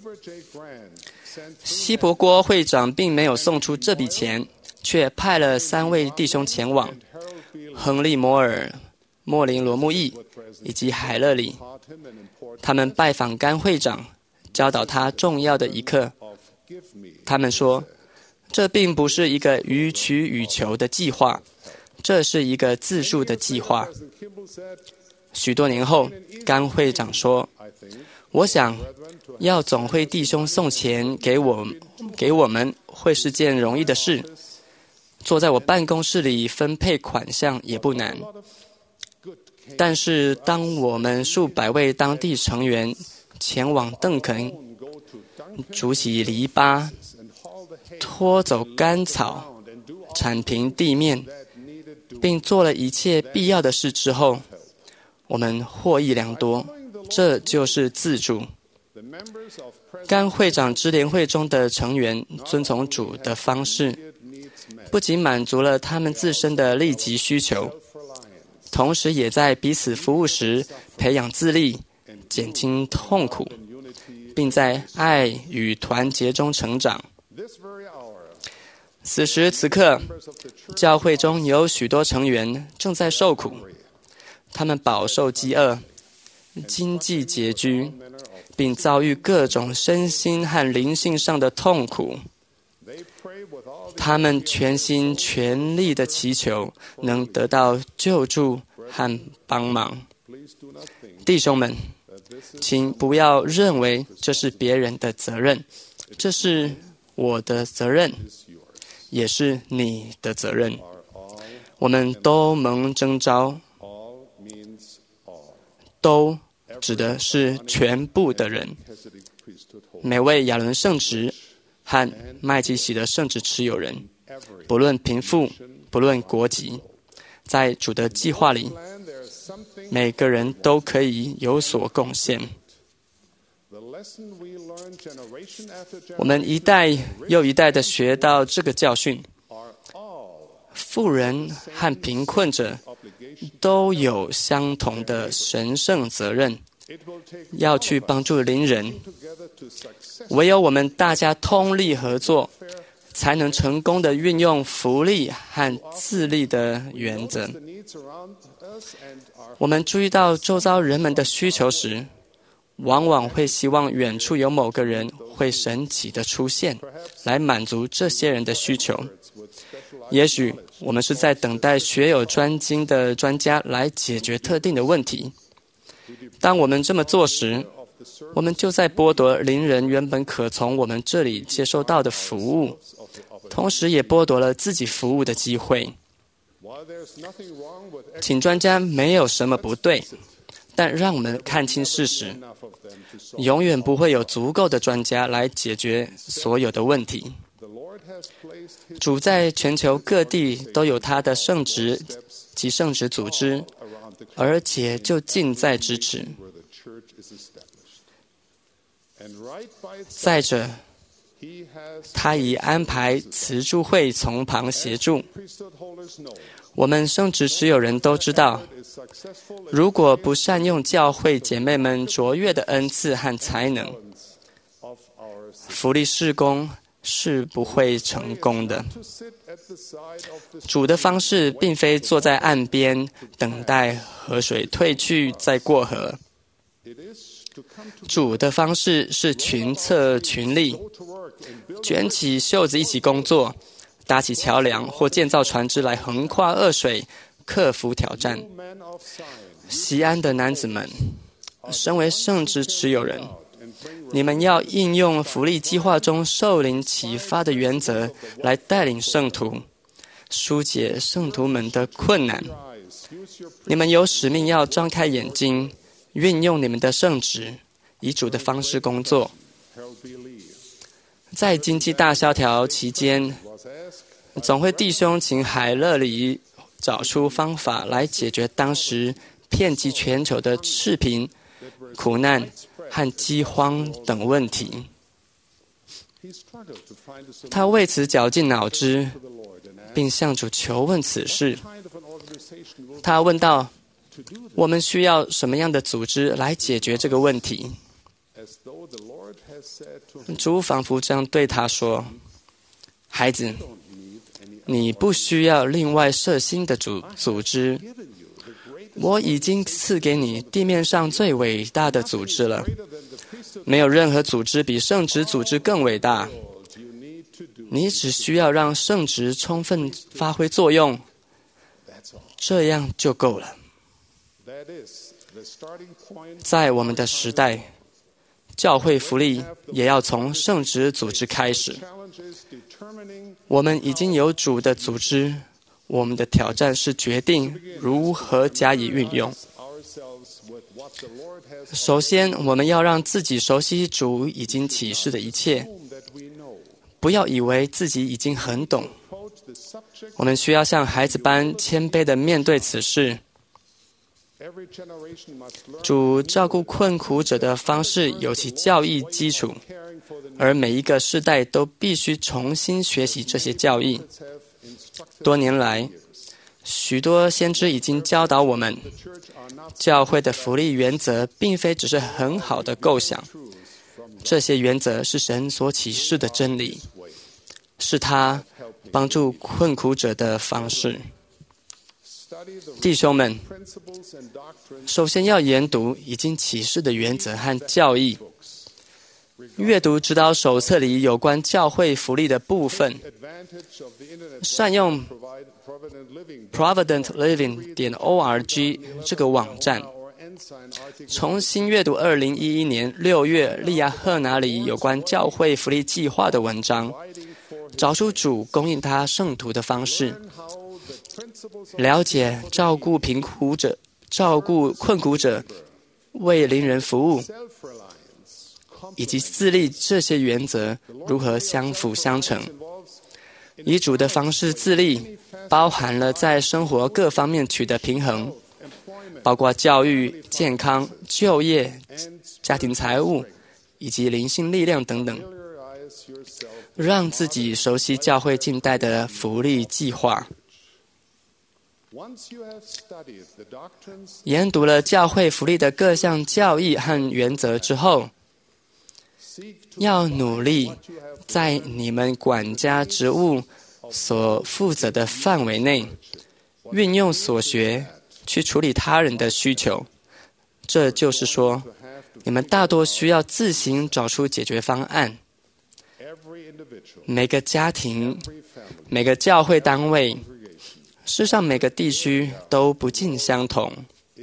希伯郭会长并没有送出这笔钱，却派了三位弟兄前往：亨利·摩尔、莫林·罗穆义以及海勒里。他们拜访甘会长，教导他重要的一课。他们说，这并不是一个予取予求的计划，这是一个自助的计划。许多年后，甘会长说，我想要总会弟兄送钱给我给我们会是件容易的事，坐在我办公室里分配款项也不难。但是当我们数百位当地成员前往邓肯筑起篱笆，拖走干草，铲平地面，并做了一切必要的事之后，我们获益良多。这就是自助。甘会长支联会中的成员遵从主的方式，不仅满足了他们自身的立即需求，同时也在彼此服务时培养自立，减轻痛苦，并在爱与团结中成长。此时此刻，教会中有许多成员正在受苦，他们饱受饥饿、经济拮据，并遭遇各种身心和灵性上的痛苦。他们全心全力地祈求能得到救助和帮忙。弟兄们，请不要认为这是别人的责任，这是我的责任，也是你的责任。我们都蒙征召，都指的是全部的人，每位亚伦圣职和麦基洗德圣职持有人，不论贫富，不论国籍，在主的计划里，每个人都可以有所贡献。我们一代又一代地学到这个教训，富人和贫困者都有相同的神圣责任，要去帮助邻人。唯有我们大家通力合作，才能成功地运用福利和自立的原则。我们注意到周遭人们的需求时，往往会希望远处有某个人会神奇地出现，来满足这些人的需求。也许我们是在等待学有专精的专家来解决特定的问题。当我们这么做时，我们就在剥夺邻人原本可从我们这里接受到的服务，同时也剥夺了自己服务的机会。请专家没有什么不对，但让我们看清事实，永远不会有足够的专家来解决所有的问题。主在全球各地都有他的圣职及圣职组织，而且就近在咫尺。再者， 他已安排慈助会从旁协助。我们圣职持有人都知道，如果不善用教会姐妹们卓越的恩赐和才能，福利事工是不会成功的。主的方式并非坐在岸边等待河水退去再过河，主的方式是群策群力，卷起袖子一起工作，搭起桥梁或建造船只来横跨恶水，克服挑战。西安的男子们，身为圣职持有人，你们要应用福利计划中受灵启发的原则来带领圣徒，疏解圣徒们的困难。你们有使命要张开眼睛，运用你们的圣职，以主的方式工作。在经济大萧条期间，总会弟兄请海勒里找出方法来解决当时遍及全球的赤贫、苦难和饥荒等问题。他为此绞尽脑汁，并向主求问此事。他问道：我们需要什么样的组织来解决这个问题？主仿佛这样对他说：孩子，你不需要另外设新的组组织，我已经赐给你地面上最伟大的组织了。没有任何组织比圣职组织更伟大。你只需要让圣职充分发挥作用，这样就够了。在我们的时代，教会福利也要从圣职组织开始。我们已经有主的组织，我们的挑战是决定如何加以运用。首先，我们要让自己熟悉主已经启示的一切，不要以为自己已经很懂。我们需要像孩子般谦卑地面对此事。主照顾困苦者的方式有其教义基础，而每一个世代都必须重新学习这些教义。多年来，许多先知已经教导我们，教会的福利原则并非只是很好的构想，这些原则是神所启示的真理，是他帮助困苦者的方式。弟兄们，首先要研读已经启示的原则和教义，阅读指导手册里有关教会福利的部分，善用 provident living 点 org 这个网站，重新阅读二零一一年六月利亚赫拿里有关教会福利计划的文章，找出主供应他圣徒的方式，了解照顾贫苦者、照顾困苦者、为邻人服务，以及自立这些原则如何相辅相成。以主的方式自立，包含了在生活各方面取得平衡，包括教育、健康、就业、家庭财务以及灵性力量等等。让自己熟悉教会近代的福利计划。研读了教会福利的各项教义和原则之后，要努力在你们管家职务所负责的范围内，运用所学去处理他人的需求。这就是说，你们大多需要自行找出解决方案。每个家庭、每个教会单位，世上每个地区都不尽相同。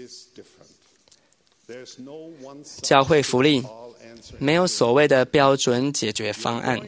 教会福利没有所谓的标准解决方案，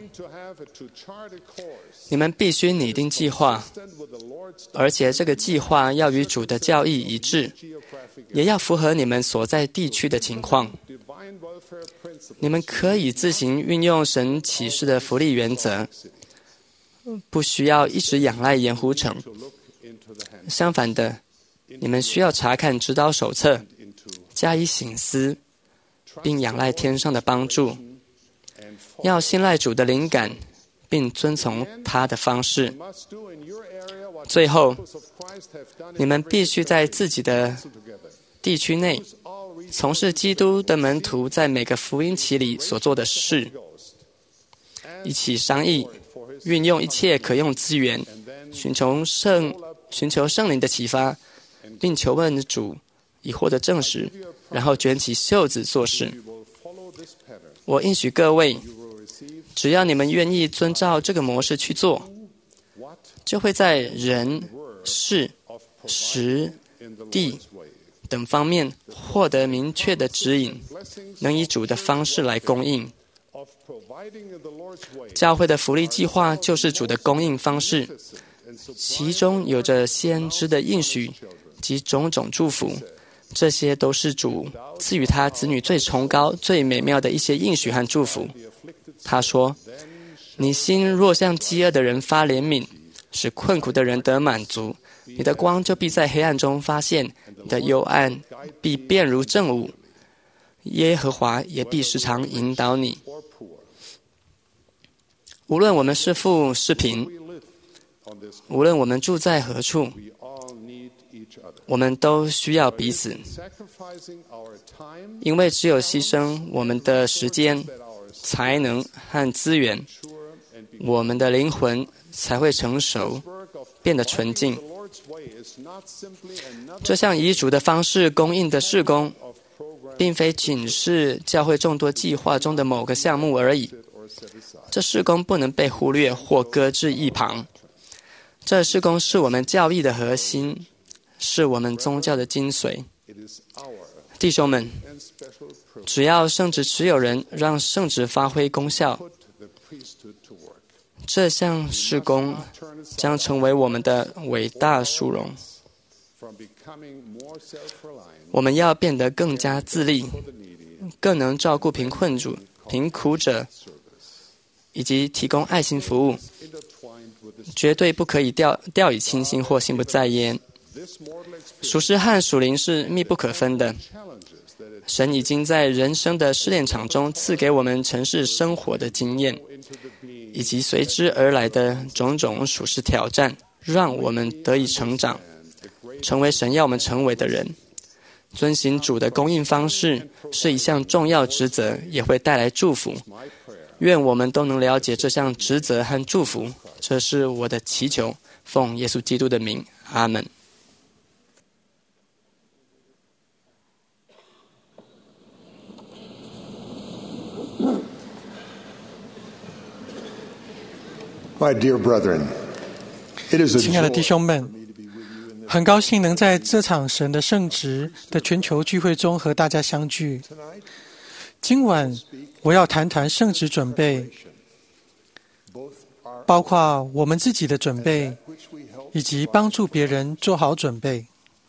你们必须拟定计划，而且这个计划要与主的教义一致，也要符合你们所在地区的情况。你们可以自行运用神启示的福利原则，不需要一直仰赖盐湖城。相反的，你们需要查看指导手册，加以省思，并仰赖天上的帮助， 要信赖主的灵感，并遵从他的方式。最后，你们必须在自己的地区内从事基督的门徒在每个福音期里所做的事，一起商议，运用一切可用资源，寻求圣寻求圣灵的启发，并求问主以获得证实，然后卷起袖子做事。我应许各位，只要你们愿意遵照这个模式去做，就会在人、事、时、地等方面获得明确的指引，能以主的方式来供应。教会的福利计划就是主的供应方式，其中有着先知的应许及种种祝福，这些都是主赐予他子女最崇高、最美妙的一些应许和祝福。他说：“你心若向饥饿的人发怜悯，使困苦的人得满足，你的光就必在黑暗中发现，你的幽暗必变如正午。耶和华也必时常引导你。”无论我们是富是贫，无论我们住在何处，我们都需要彼此，因为只有牺牲我们的时间、才能和资源，我们的灵魂才会成熟，变得纯净。这项以主的方式供应的事工，并非仅是教会众多计划中的某个项目而已。这事工不能被忽略或搁置一旁。这事工是我们教义的核心，是我们宗教的精髓。弟兄们，只要圣职持有人让圣职发挥功效，这项事工将成为我们的伟大殊荣。我们要变得更加自立，更能照顾贫困主、贫苦者，以及提供爱心服务，绝对不可以掉掉以轻心或心不在焉。属实和属灵是密不可分的。神已经在人生的试炼场中赐给我们城市生活的经验，以及随之而来的种种属实挑战，让我们得以成长，成为神要我们成为的人。遵行主的供应方式是一项重要职责，也会带来祝福。愿我们都能了解这项职责和祝福，这是我的祈求，奉耶稣基督的名，阿们。 My dear brethren, it is a 亲爱的弟兄们，很高兴能在这场神的圣职的全球聚会中和大家相聚。今晚我要谈谈圣职准备，包括我们自己的准备，以及帮助别人做好准备。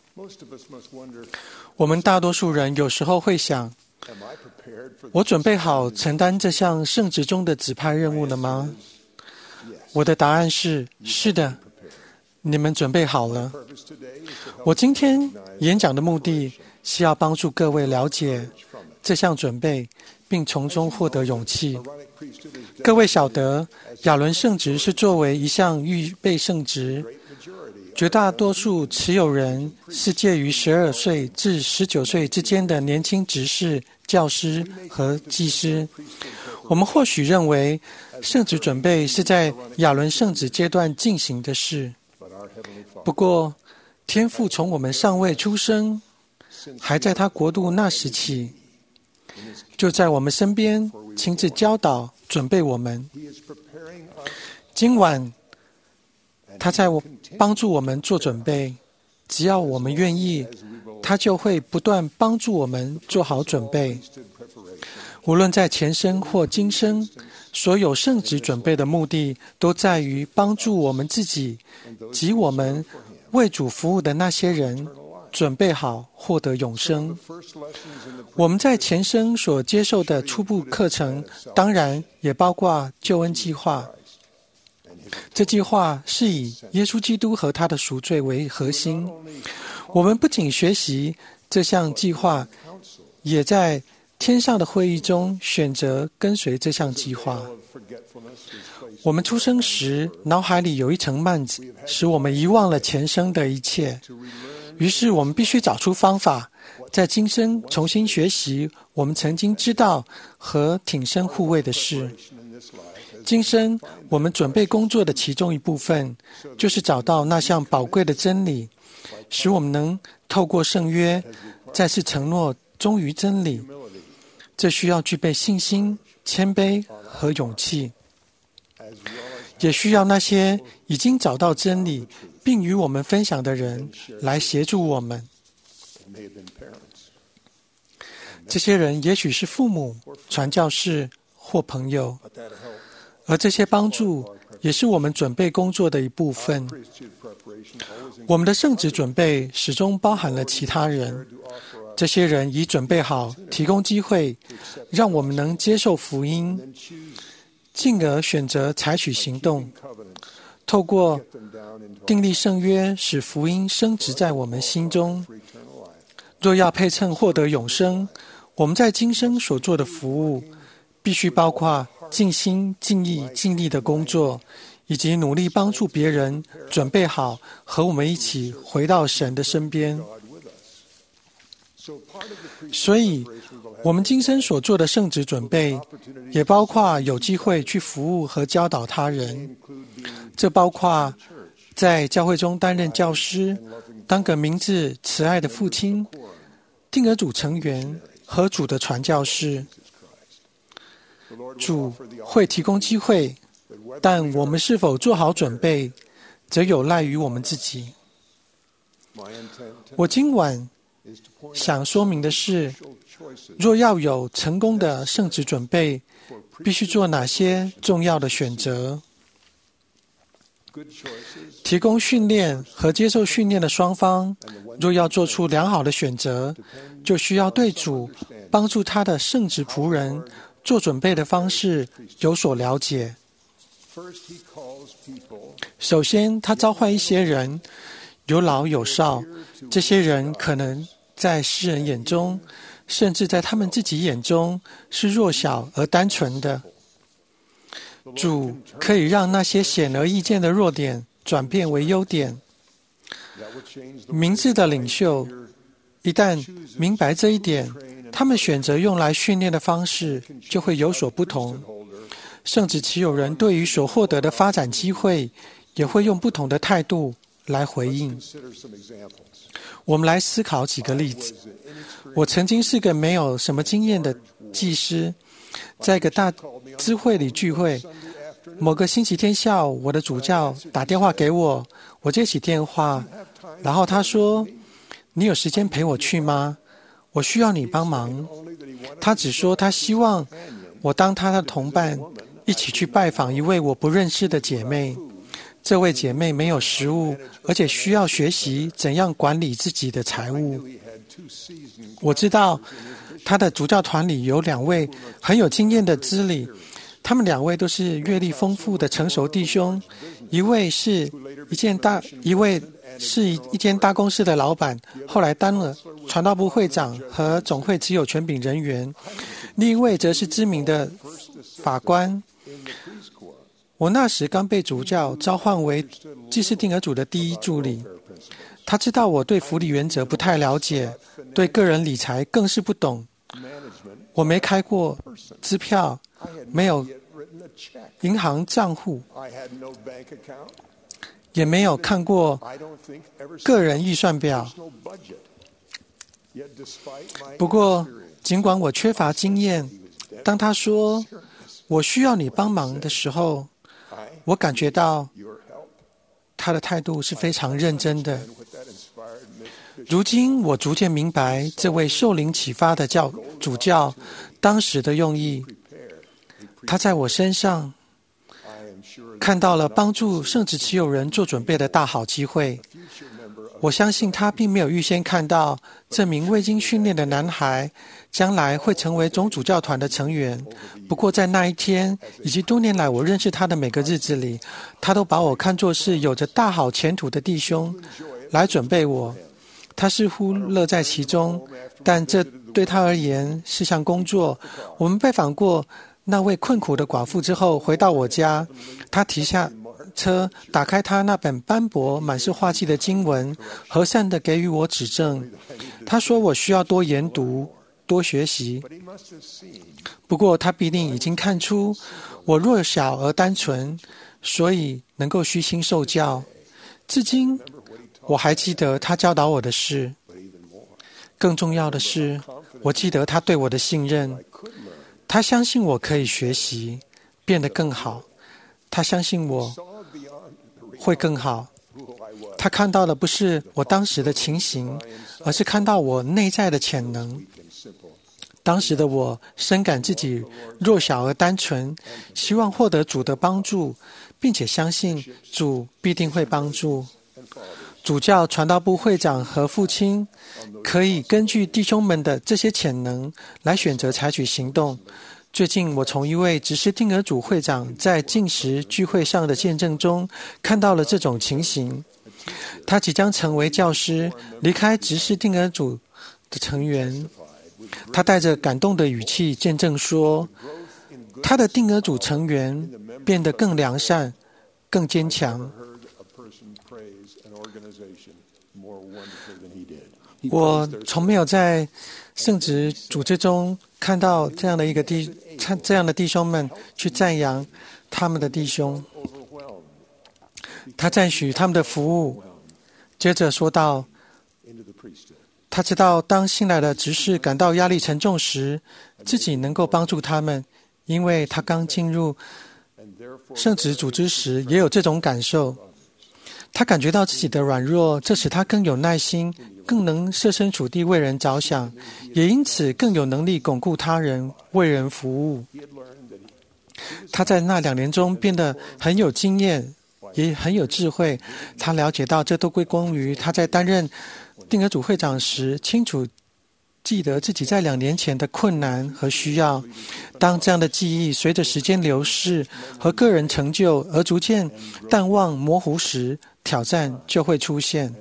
我们大多数人有时候会想，我准备好承担这项圣职中的指派任务了吗？我的答案是，是的，你们准备好了。我今天演讲的目的是要帮助各位了解这项准备，并从中获得勇气。各位晓得，亚伦圣职是作为一项预备圣职，绝大多数持有人是介于十二岁至十九岁之间的年轻执事、教师和祭司。我们或许认为圣职准备是在亚伦圣职阶段进行的事，不过天父从我们尚未出生，还在他国度那时起，就在我们身边亲自教导准备我们。今晚他在我帮助我们做准备，只要我们愿意，他就会不断帮助我们做好准备。无论在前生或今生，所有圣职准备的目的都在于帮助我们自己及我们为主服务的那些人准备好获得永生。我们在前生所接受的初步课程，当然也包括救恩计划。这计划是以耶稣基督和他的赎罪为核心。我们不仅学习这项计划，也在天上的会议中选择跟随这项计划。我们出生时，脑海里有一层幔子，使我们遗忘了前生的一切。于是我们必须找出方法，在今生重新学习我们曾经知道和挺身护卫的事。今生我们准备工作的其中一部分，就是找到那项宝贵的真理，使我们能透过圣约再次承诺忠于真理。这需要具备信心、谦卑和勇气，也需要那些已经找到真理并与我们分享的人来协助我们。这些人也许是父母、传教士或朋友，而这些帮助也是我们准备工作的一部分。我们的圣职准备始终包含了其他人，这些人已准备好提供机会，让我们能接受福音，进而选择采取行动，透过订立圣约，使福音升值在我们心中。若要配称获得永生，我们在今生所做的服务必须包括尽心尽意尽力的工作，以及努力帮助别人准备好和我们一起回到神的身边。所以我们今生所做的圣职准备也包括有机会去服务和教导他人，这包括在教会中担任教师，当个明智慈爱的父亲，定额组成员和主的传教士。主会提供机会，但我们是否做好准备，则有赖于我们自己。我今晚想说明的是，若要有成功的圣职准备，必须做哪些重要的选择。提供训练和接受训练的双方，若要做出良好的选择，就需要对主帮助他的圣职仆人做准备的方式有所了解。首先，他召唤一些人，有老有少，这些人可能在世人眼中，甚至在他们自己眼中是弱小而单纯的。主可以让那些显而易见的弱点转变为优点。明智的领袖一旦明白这一点，他们选择用来训练的方式就会有所不同。圣职持有人对于所获得的发展机会，也会用不同的态度来回应。我们来思考几个例子。我曾经是个没有什么经验的技师，在一个大知会里聚会。某个星期天下午，我的主教打电话给我，我接起电话，然后他说：“你有时间陪我去吗？我需要你帮忙。”他只说他希望我当他的同伴，一起去拜访一位我不认识的姐妹。这位姐妹没有食物，而且需要学习怎样管理自己的财务。我知道他的主教团里有两位很有经验的资理，他们两位都是阅历丰富的成熟弟兄，一位是一件大，一位是一间大公司的老板，后来当了传道部会长和总会持有权柄人员，另一位则是知名的法官。我那时刚被主教召唤为祭司定额组的第一助理，他知道我对福利原则不太了解，对个人理财更是不懂。我没开过支票，没有银行账户，也没有看过个人预算表。不过，尽管我缺乏经验，当他说我需要你帮忙的时候，我感觉到他的态度是非常认真的。如今我逐渐明白这位受灵启发的教主教当时的用意。他在我身上看到了帮助圣职持有人做准备的大好机会。我相信他并没有预先看到这名未经训练的男孩将来会成为总主教团的成员。不过在那一天以及多年来我认识他的每个日子里，他都把我看作是有着大好前途的弟兄来准备我。 他似乎乐在其中，但这对他而言是项工作。我们拜访过那位困苦的寡妇之后，回到我家，他提下车，打开他那本斑驳、满是画迹的经文，和善地给予我指正。他说我需要多研读、多学习。不过他必定已经看出我弱小而单纯，所以能够虚心受教。至今我还记得他教导我的事。更重要的是，我记得他对我的信任。他相信我可以学习，变得更好。他相信我会更好。他看到的不是我当时的情形，而是看到我内在的潜能。当时的我深感自己弱小而单纯，希望获得主的帮助，并且相信主必定会帮助。主教传道部会长和父亲可以根据弟兄们的这些潜能来选择采取行动。最近我从一位执事定额组会长在禁食聚会上的见证中看到了这种情形。他即将成为教师，离开执事定额组的成员。他带着感动的语气见证说，他的定额组成员变得更良善、更坚强。我从没有在圣职组织中看到这样的一个弟这样的弟兄们去赞扬他们的弟兄。他赞许他们的服务，接着说道，他知道当新来的执事感到压力沉重时，自己能够帮助他们，因为他刚进入圣职组织时也有这种感受。他感觉到自己的软弱，这使他更有耐心，更能设身处地为人着想，也因此更有能力巩固他人，为人服务。他在那两年中变得很有经验，也很有智慧。他了解到这都归功于他在担任定额组会长时清楚记得自己在两年前的困难和需要。当这样的记忆随着时间流逝和个人成就而逐渐淡忘模糊时，挑战就会出现。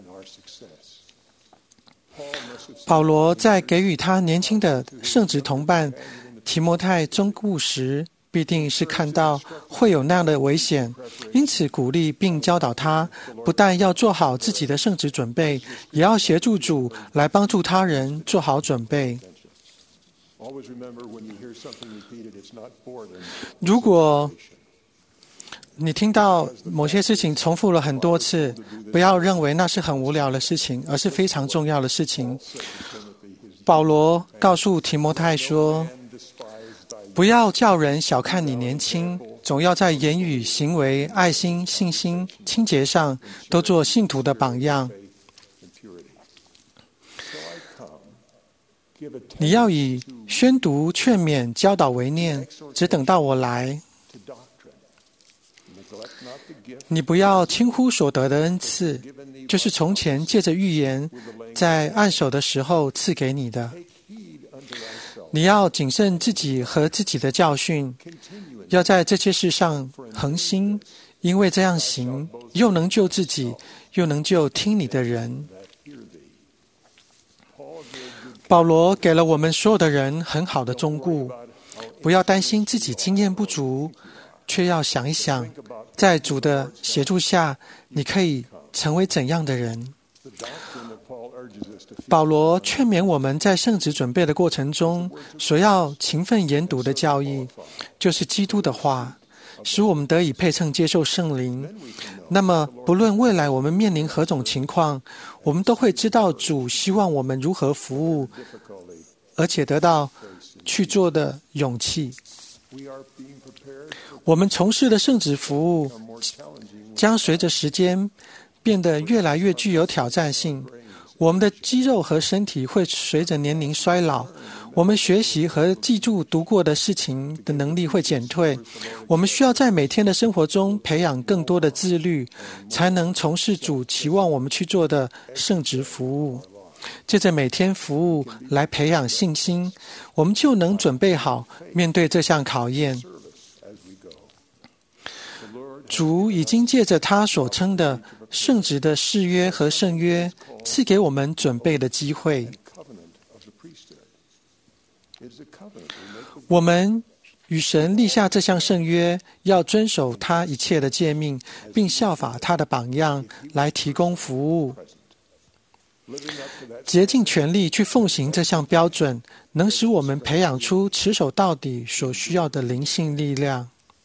保罗在给予他年轻的圣职同伴提摩太忠告时，必定是看到会有那样的危险，因此鼓励并教导他，不但要做好自己的圣职准备，也要协助主来帮助他人做好准备。如果你听到某些事情重复了很多次，不要认为那是很无聊的事情，而是非常重要的事情。保罗告诉提摩太说，不要叫人小看你年轻，总要在言语、行为、爱心、信心、清洁上都做信徒的榜样。你要以宣读、劝勉、教导为念，只等到我来。你不要轻忽所得的恩赐，就是从前借着预言在按手的时候赐给你的。你要谨慎自己和自己的教训，要在这些事上恒心，因为这样行，又能救自己，又能救听你的人。保罗给了我们所有的人很好的忠告，不要担心自己经验不足，却要想一想，在主的协助下，你可以成为怎样的人。保罗劝勉我们在圣职准备的过程中，所要勤奋研读的教义，就是基督的话，使我们得以配称接受圣灵。那么不论未来我们面临何种情况，我们都会知道主希望我们如何服务，而且得到去做的勇气。我们从事的圣职服务将随着时间变得越来越具有挑战性。我们的肌肉和身体会随着年龄衰老，我们学习和记住读过的事情的能力会减退。我们需要在每天的生活中培养更多的自律，才能从事主期望我们去做的圣职服务。借着每天服务来培养信心，我们就能准备好面对这项考验。主已经借着他所称的圣职的誓约和圣约赐给我们准备的机会。我们与神立下这项圣约，要遵守他一切的诫命，并效法他的榜样来提供服务。竭尽全力去奉行这项标准，能使我们培养出持守到底所需要的灵性力量。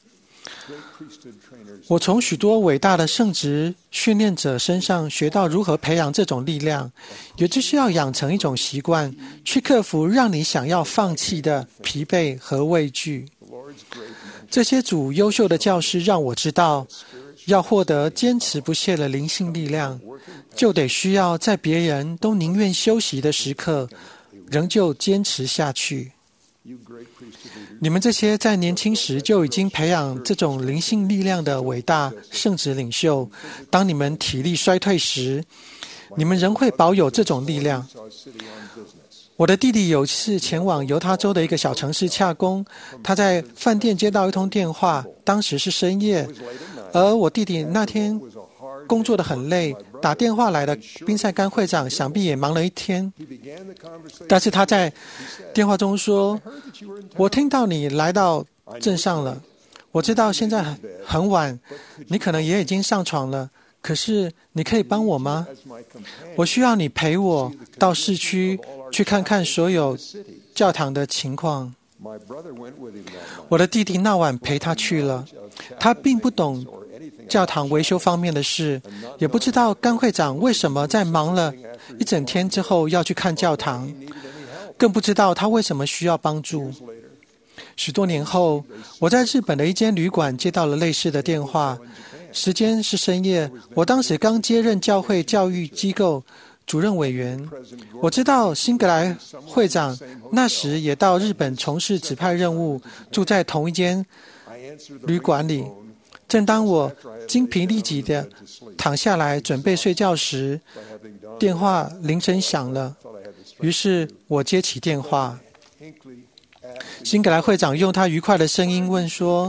我从许多伟大的圣职训练者身上学到如何培养这种力量，也就是要养成一种习惯，去克服让你想要放弃的疲惫和畏惧。这些主优秀的教师让我知道，要获得坚持不懈的灵性力量，就得需要在别人都宁愿休息的时刻，仍旧坚持下去。你们这些在年轻时就已经培养这种灵性力量的伟大圣职领袖，当你们体力衰退时，你们仍会保有这种力量。我的弟弟有一次前往犹他州的一个小城市洽公，他在饭店接到一通电话，当时是深夜，而我弟弟那天工作得很累，打电话来的宾塞甘会长想必也忙了一天，但是他在电话中说，我听到你来到镇上了，我知道现在很晚，你可能也已经上床了，可是你可以帮我吗？我需要你陪我到市区去看看所有教堂的情况。我的弟弟那晚陪他去了，他并不懂教堂维修方面的事，也不知道甘会长为什么在忙了一整天之后要去看教堂，更不知道他为什么需要帮助。许多年后，我在日本的一间旅馆接到了类似的电话，时间是深夜，我当时刚接任教会教育机构主任委员。我知道辛格莱会长那时也到日本从事指派任务，住在同一间旅馆里。正当我精疲力尽地躺下来准备睡觉时，电话铃声响了，于是我接起电话。辛格莱会长用他愉快的声音问说，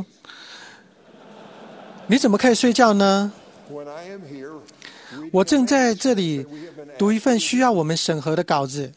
你怎么可以睡觉呢？我正在这里读一份需要我们审核的稿子，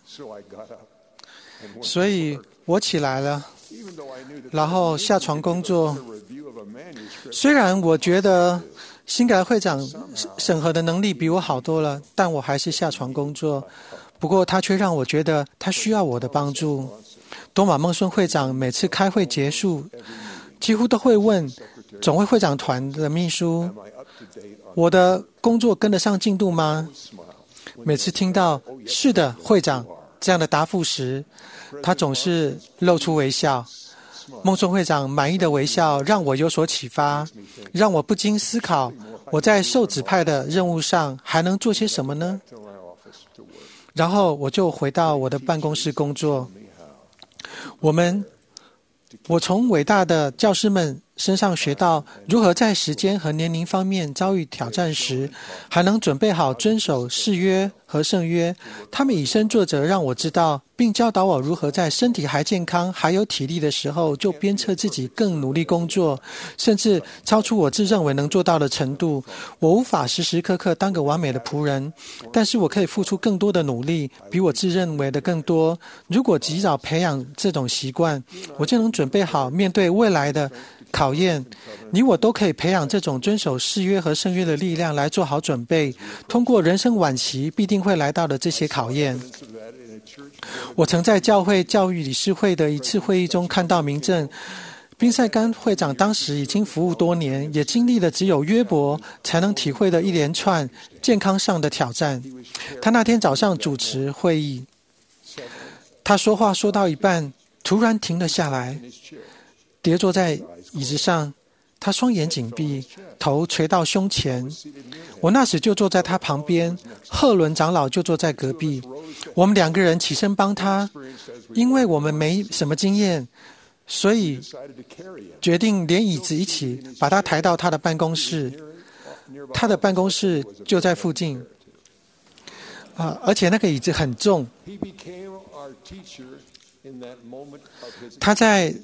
所以我起来了，然后下床工作。虽然我觉得辛格莱会长审核的能力比我好多了，但我还是下床工作。不过他却让我觉得他需要我的帮助。多马孟孙会长每次开会结束，几乎都会问总会会长团的秘书，我的工作跟得上进度吗？每次听到是的会长这样的答复时，他总是露出微笑。孟孙会长满意的微笑让我有所启发，让我不禁思考，我在受指派的任务上还能做些什么呢？然后我就回到我的办公室工作。我们，我从伟大的教师们身上学到如何在时间和年龄方面遭遇挑战时，还能准备好遵守誓约和圣约。他们以身作则，让我知道，并教导我如何在身体还健康、还有体力的时候，就鞭策自己更努力工作，甚至超出我自认为能做到的程度。我无法时时刻刻当个完美的仆人，但是我可以付出更多的努力，比我自认为的更多。如果及早培养这种习惯，我就能准备好面对未来的考验。你我都可以培养这种遵守誓约和圣约的力量来做好准备，通过人生晚期必定会来到的这些考验。我曾在教会教育理事会的一次会议中看到明证，宾塞甘会长当时已经服务多年，也经历了只有约伯才能体会的一连串健康上的挑战。他那天早上主持会议，他说话说到一半，突然停了下来，跌坐在椅子上，他双眼紧闭，头垂到胸前。我那时就坐在他旁边，赫伦长老就坐在隔壁。我们两个人起身帮他，因为我们没什么经验，所以决定连椅子一起把他抬到他的办公室。他的办公室就在附近，啊，而且那个椅子很重。他在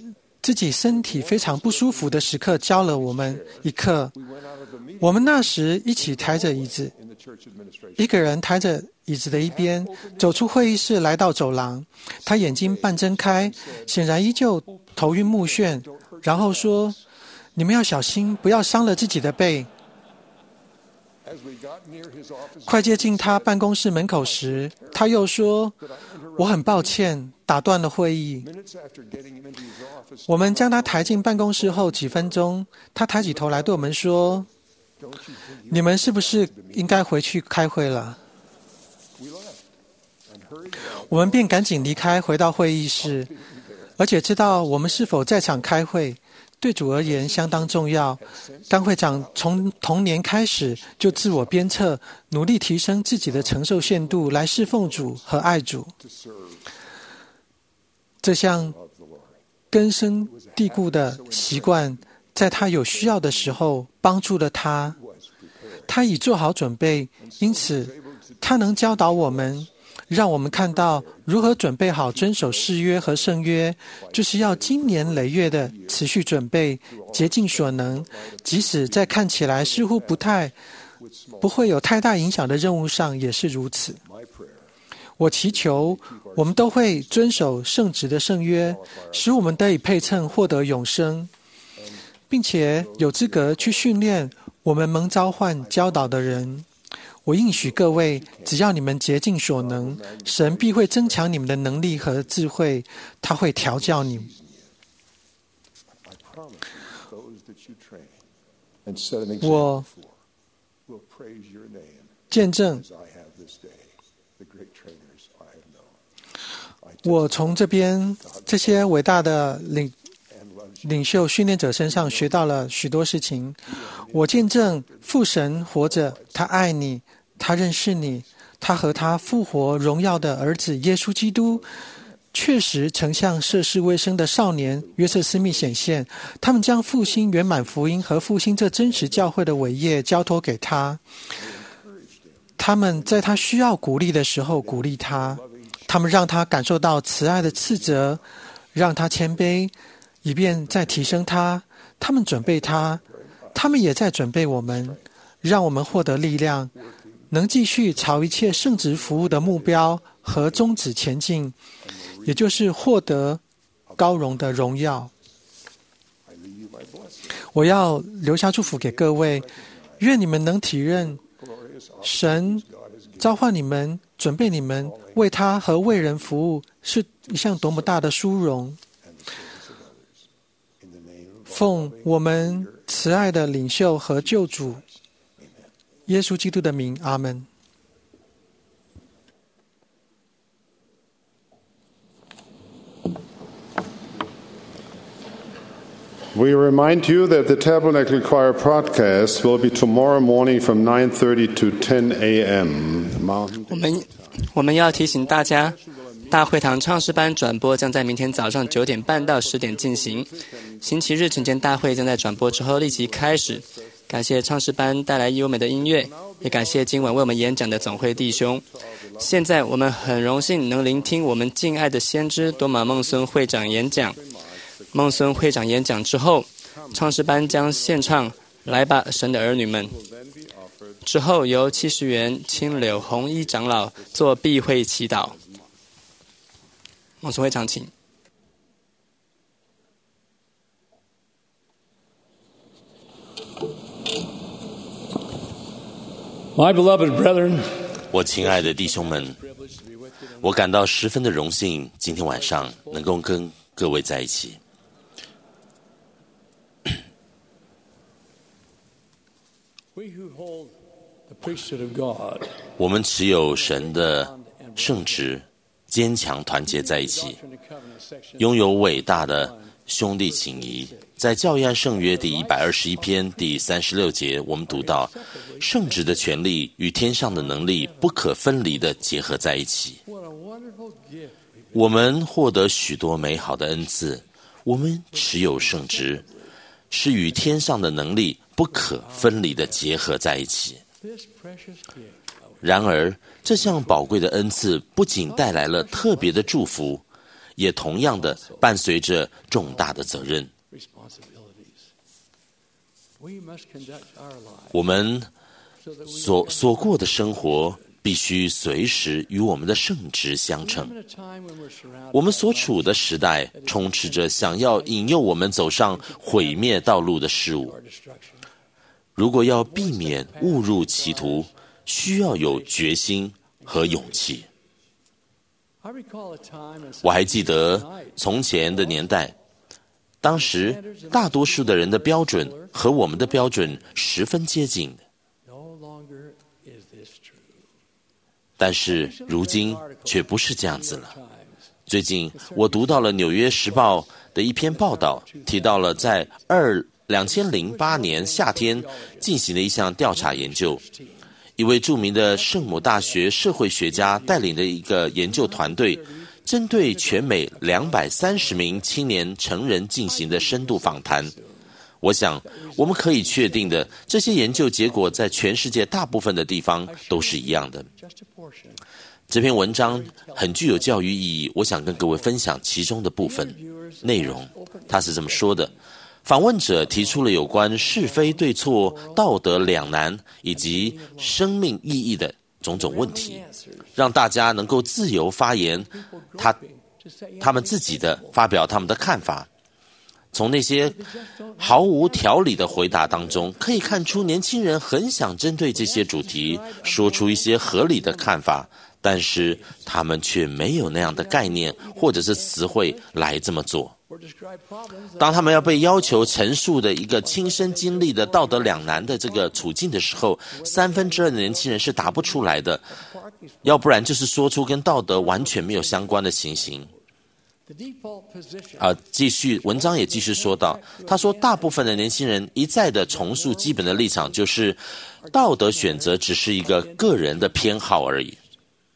自己身体非常不舒服的时刻教了我们一课。我们那时一起抬着椅子，一个人抬着椅子的一边走出会议室，来到走廊。他眼睛半睁开，显然依旧头晕目眩，然后说：“你们要小心，不要伤了自己的背。”快接近他办公室门口时，他又说：“我很抱歉，打断了会议。”我们将他抬进办公室后几分钟，他抬起头来对我们说：“你们是不是应该回去开会了？”我们便赶紧离开，回到会议室，而且知道我们是否在场开会，对主而言相当重要。甘会长从童年开始就自我鞭策，努力提升自己的承受限度，来侍奉主和爱主。这项根深蒂固的习惯，在他有需要的时候帮助了他。他已做好准备，因此他能教导我们，让我们看到如何准备好遵守誓约和圣约，就是要经年累月的持续准备，竭尽所能，即使在看起来似乎不太不会有太大影响的任务上也是如此。我祈求我们都会遵守圣职的圣约，使我们得以配称获得永生，并且有资格去训练我们蒙召唤教导的人。我应许各位，只要你们竭尽所能，神必会增强你们的能力和智慧，他会调教你们。我见证，我从这边这些伟大的领领袖训练者身上学到了许多事情。我见证父神活着，他爱你，他认识你，他和他复活荣耀的儿子耶稣基督确实曾向涉世未深的少年约瑟斯密显现，他们将复兴圆满福音和复兴这真实教会的伟业交托给他。他们在他需要鼓励的时候鼓励他，他们让他感受到慈爱的斥责，让他谦卑，以便再提升他。他们准备他，他们也在准备我们，让我们获得力量，能继续朝一切圣职服务的目标和宗旨前进，也就是获得高荣的荣耀。我要留下祝福给各位，愿你们能体认神召唤你们，准备你们为他和为人服务，是一项多么大的殊荣。奉我们慈爱的领袖和救主耶稣基督的名，阿们。 We remind you that the Tabernacle Choir broadcast will be tomorrow morning from nine thirty to ten a m 我们我们要提醒大家，大会堂唱诗班转播将在明天早上九点半到十点进行。星期日晨间大会将在转播之后立即开始。感谢唱诗班带来优美的音乐，也感谢今晚为我们演讲的总会弟兄。现在我们很荣幸能聆听我们敬爱的先知多马孟孙会长演讲。孟孙会长演讲之后，唱诗班将献唱《来吧，神的儿女们》。之后由七十元青柳红衣长老做闭会祈祷。孟孙会长，请。 My beloved brethren, 我亲爱的弟兄们，我感到十分的荣幸，今天晚上能够跟各位在一起。我们持有神的圣职，坚强团结在一起，拥有伟大的兄弟情谊。在教义和圣约第一百二十一篇第三十六节，我们读到圣职的权利与天上的能力不可分离地结合在一起。我们获得许多美好的恩赐，我们持有圣职，是与天上的能力不可分离地结合在一起。然而，这项宝贵的恩赐不仅带来了特别的祝福， 也同样的伴随着重大的责任。我们所所过的生活必须随时与我们的圣职相称。我们所处的时代充斥着想要引诱我们走上毁灭道路的事物。如果要避免误入歧途，需要有决心和勇气。我还记得从前的年代，当时大多数的人的标准和我们的标准十分接近，但是如今却不是这样子了。最近我读到了《纽约时报》的一篇报道，提到了在二两千零八年夏天进行的一项调查研究。一位著名的圣母大学社会学家带领的一个研究团队，针对全美两百三十名青年成人进行的深度访谈。我想我们可以确定的，这些研究结果在全世界大部分的地方都是一样的。这篇文章很具有教育意义，我想跟各位分享其中的部分内容。他是这么说的：访问者提出了有关是非对错、道德两难以及生命意义的种种问题，让大家能够自由发言，他他们自己的发表他们的看法。从那些毫无条理的回答当中，可以看出年轻人很想针对这些主题说出一些合理的看法，但是他们却没有那样的概念或者是词汇来这么做。当他们要被要求陈述的一个亲身经历的道德两难的这个处境的时候，三分之二的年轻人是答不出来的，要不然就是说出跟道德完全没有相关的情形。啊，继续文章也继续说到，他说大部分的年轻人一再的重述基本的立场，就是道德选择只是一个个人的偏好而已。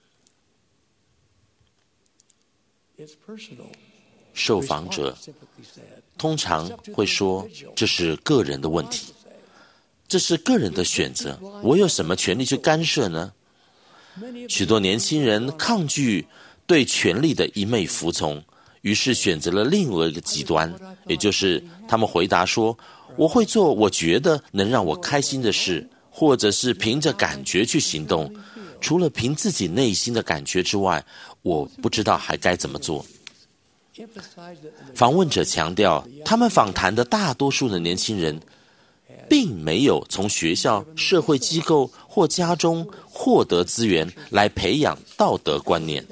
受访者通常会说，这是个人的问题，这是个人的选择，我有什么权利去干涉呢？许多年轻人抗拒对权力的一昧服从，于是选择了另外一个极端，也就是他们回答说，我会做我觉得能让我开心的事，或者是凭着感觉去行动，除了凭自己内心的感觉之外，我不知道还该怎么做。访问者强调，他们访谈的大多数的年轻人并没有从学校、社会机构或家中获得资源来培养道德观念。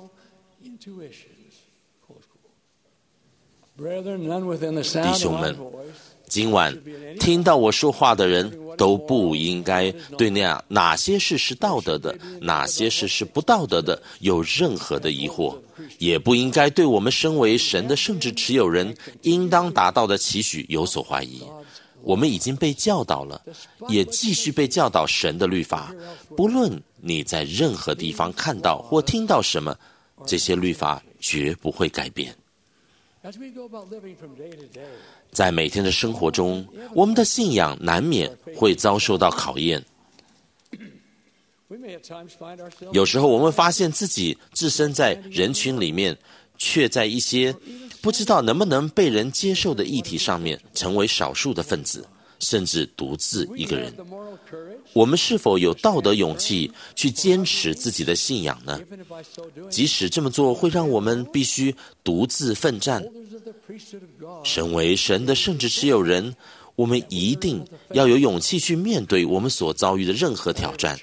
弟兄们，今晚听到我说话的人都不应该对那样哪些事是道德的，哪些事是不道德的有任何的疑惑，也不应该对我们身为神的圣职持有人应当达到的期许有所怀疑。我们已经被教导了，也继续被教导神的律法，不论你在任何地方看到或听到什么，这些律法绝不会改变。在每天的生活中，我们的信仰难免会遭受到考验。有时候我们发现自己置身在人群里面，却在一些不知道能不能被人接受的议题上面成为少数的分子，甚至独自一个人。我们是否有道德勇气去坚持自己的信仰呢？即使这么做会让我们必须独自奋战，身为神的圣职持有人，我们一定要有勇气去面对我们所遭遇的任何挑战。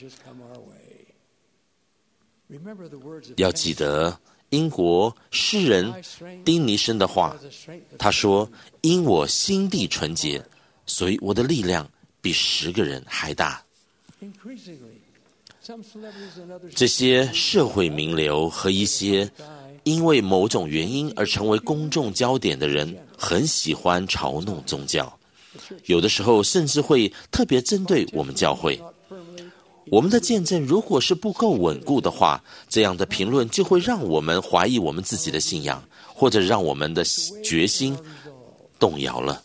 要记得英国诗人丁尼生的话，他说，因我心地纯洁，所以我的力量比十个人还大。这些社会名流和一些因为某种原因而成为公众焦点的人，很喜欢嘲弄宗教，有的时候甚至会特别针对我们教会。我们的见证如果是不够稳固的话，这样的评论就会让我们怀疑我们自己的信仰，或者让我们的决心动摇了。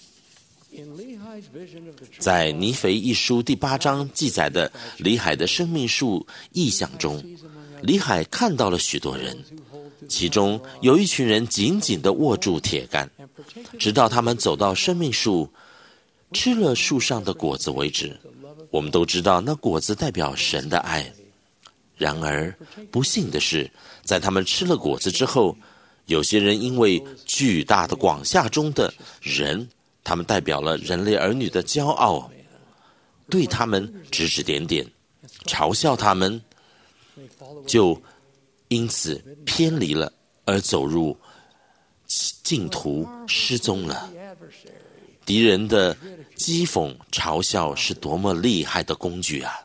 在尼腓一书第八章记载的李海的生命树意象中，李海看到了许多人， 其中有一群人紧紧地握住铁杆，直到他们走到生命树，吃了树上的果子为止。我们都知道那果子代表神的爱。然而不幸的是，在他们吃了果子之后，有些人因为巨大的广厦中的人，他们代表了人类儿女的骄傲，对他们指指点点，嘲笑他们，就因此偏离了，而走入径途失踪了。敌人的讥讽嘲笑是多么厉害的工具啊！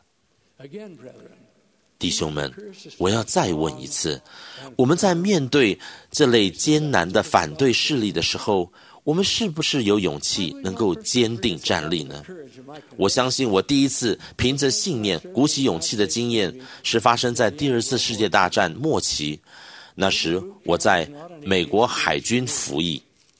弟兄们，我要再问一次，我们在面对这类艰难的反对势力的时候，我们是不是有勇气能够坚定站立呢？我相信我第一次凭着信念鼓起勇气的经验是发生在第二次世界大战末期，那时我在美国海军服役。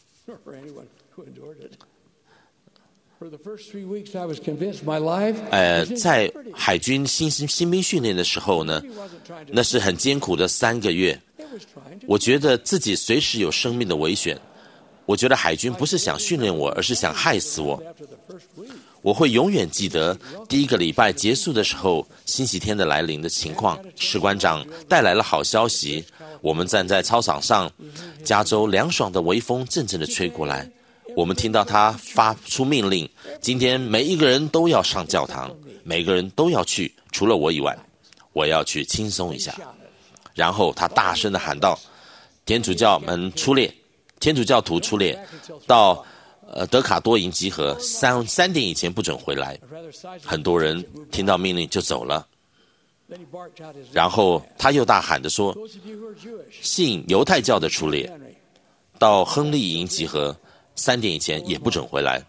呃，在海军新新兵训练的时候呢，那是很艰苦的三个月。我觉得自己随时有生命的危险。我觉得海军不是想训练我，而是想害死我。我会永远记得第一个礼拜结束的时候，星期天的来临的情况。士官长带来了好消息，我们站在操场上，加州凉爽的微风阵阵地吹过来。我们听到他发出命令，今天每一个人都要上教堂，每个人都要去，除了我以外，我要去轻松一下。然后他大声地喊道：天主教们出列，天主教徒出列，到呃德卡多营集合，三三点以前不准回来。很多人听到命令就走了。然后他又大喊着说：信犹太教的出列，到亨利营集合，三点以前也不准回来。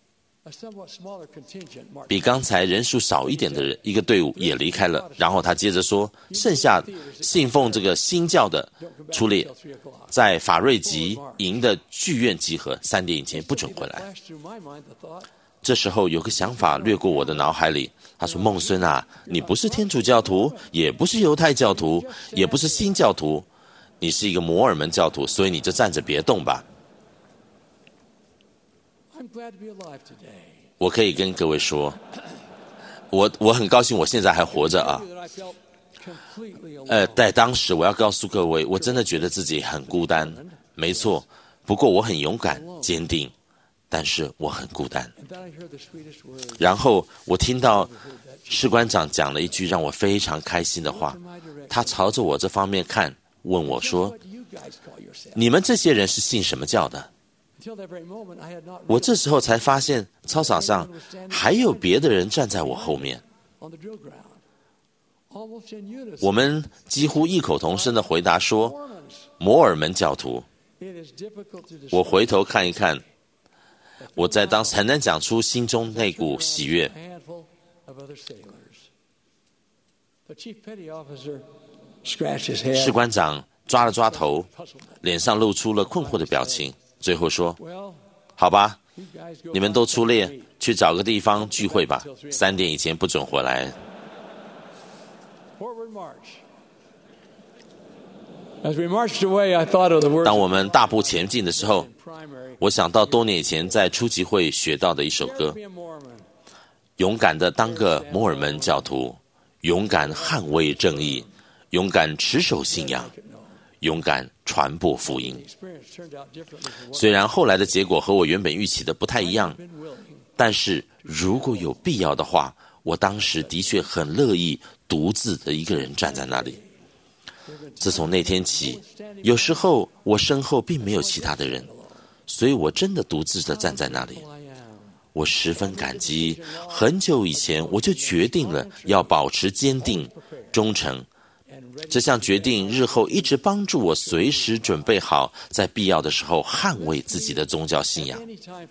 比刚才人数少一点的人，一个队伍也离开了。然后他接着说，剩下信奉这个新教的出列，在法瑞吉营的剧院集合，三点以前不准回来。这时候有个想法掠过我的脑海里，他说：孟孙啊，你不是天主教徒，也不是犹太教徒，也不是新教徒，你是一个摩尔门教徒，所以你就站着别动吧。我可以跟各位说，我我很高兴我现在还活着啊。呃，在当时我要告诉各位，我真的觉得自己很孤单，没错。不过我很勇敢、坚定，但是我很孤单。然后我听到士官长讲了一句让我非常开心的话，他朝着我这方面看，问我说：你们这些人是信什么教的？我这时候才发现操场上还有别的人站在我后面。我们几乎异口同声地回答说：摩尔门教徒。我回头看一看，我在当时很难讲出心中那股喜悦。士官长抓了抓头，脸上露出了困惑的表情，最后说：好吧，你们都出列，去找个地方聚会吧，三点以前不准回来。当我们大步前进的时候，我想到多年以前在初级会学到的一首歌：勇敢的当个摩尔门教徒，勇敢捍卫正义，勇敢持守信仰，勇敢传播福音。虽然后来的结果和我原本预期的不太一样，但是如果有必要的话，我当时的确很乐意独自的一个人站在那里。自从那天起，有时候我身后并没有其他的人，所以我真的独自的站在那里。我十分感激，很久以前我就决定了要保持坚定、忠诚。这项决定日后一直帮助我随时准备好在必要的时候捍卫自己的宗教信仰。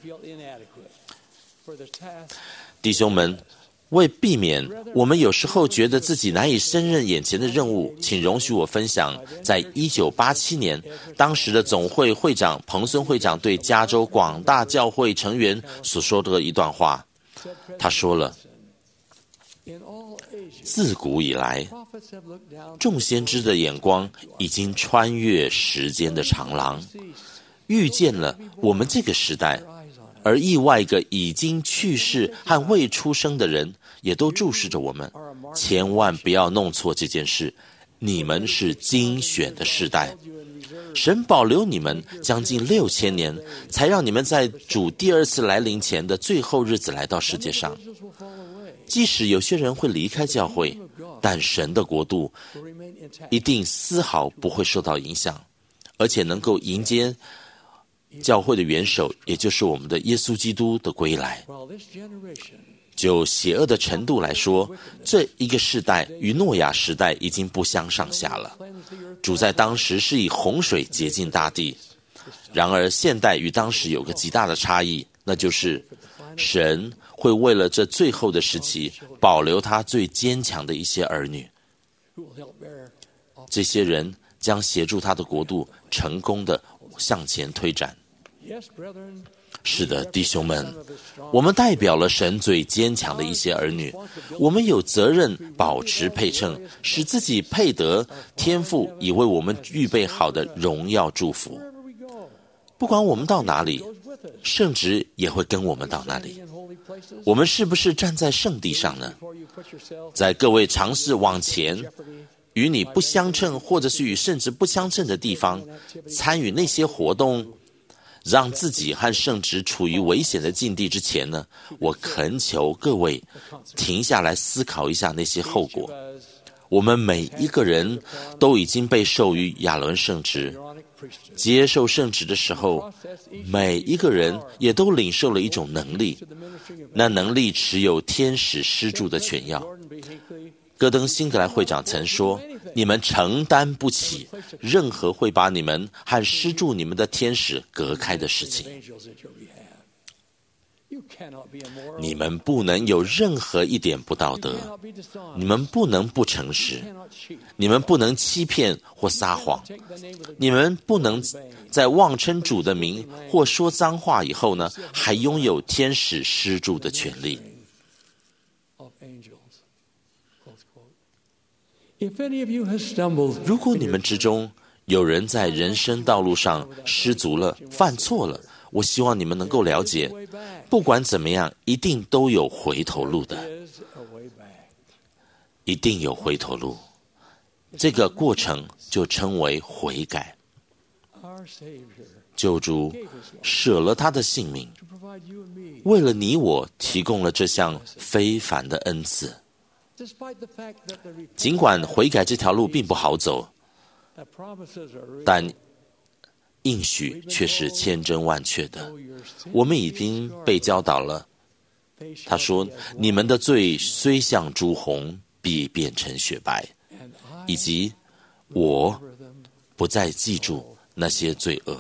弟兄们，为避免我们有时候觉得自己难以胜任眼前的任务，请容许我分享在一九八七年当时的总会会长彭孙会长对加州广大教会成员所说的一段话。他说了：自古以来， 众先知的眼光已经穿越时间的长廊，遇见了我们这个时代，而意外一个已经去世和未出生的人也都注视着我们。千万不要弄错这件事，你们是精选的世代，神保留你们将近六千年，才让你们在主第二次来临前的最后日子来到世界上。即使有些人会离开教会，但神的国度一定丝毫不会受到影响，而且能够迎接教会的元首，也就是我们的耶稣基督的归来。就邪恶的程度来说，这一个世代与诺亚时代已经不相上下了。主在当时是以洪水洁净大地，然而现代与当时有个极大的差异，那就是神会为了这最后的时期保留他最坚强的一些儿女，这些人将协助他的国度成功的向前推展。是的，弟兄们，我们代表了神最坚强的一些儿女，我们有责任保持配称，使自己配得天父已为我们预备好的荣耀祝福。不管我们到哪里，圣职也会跟我们到那里。我们是不是站在圣地上呢？在各位尝试往前与你不相称或者是与圣职不相称的地方参与那些活动，让自己和圣职处于危险的境地之前呢，我恳求各位停下来思考一下那些后果。我们每一个人都已经被授予亚伦圣职，接受圣职的时候，每一个人也都领受了一种能力，那能力持有天使施助的权要。戈登辛格莱会长曾说，你们承担不起任何会把你们和施助你们的天使隔开的事情。你们不能有任何一点不道德，你们不能不诚实，你们不能欺骗或撒谎，你们不能在妄称主的名或说脏话以后呢，还拥有天使施助的权利。如果你们之中有人在人生道路上失足了、犯错了，我希望你们能够了解，不管怎么样，一定都有回头路的，一定有回头路。这个过程就称为悔改。救主舍了他的性命，为了你我提供了这项非凡的恩赐。尽管悔改这条路并不好走，但应许却是千真万确的。我们已经被教导了，他说，你们的罪虽像朱红，必变成雪白，以及我不再记住那些罪恶。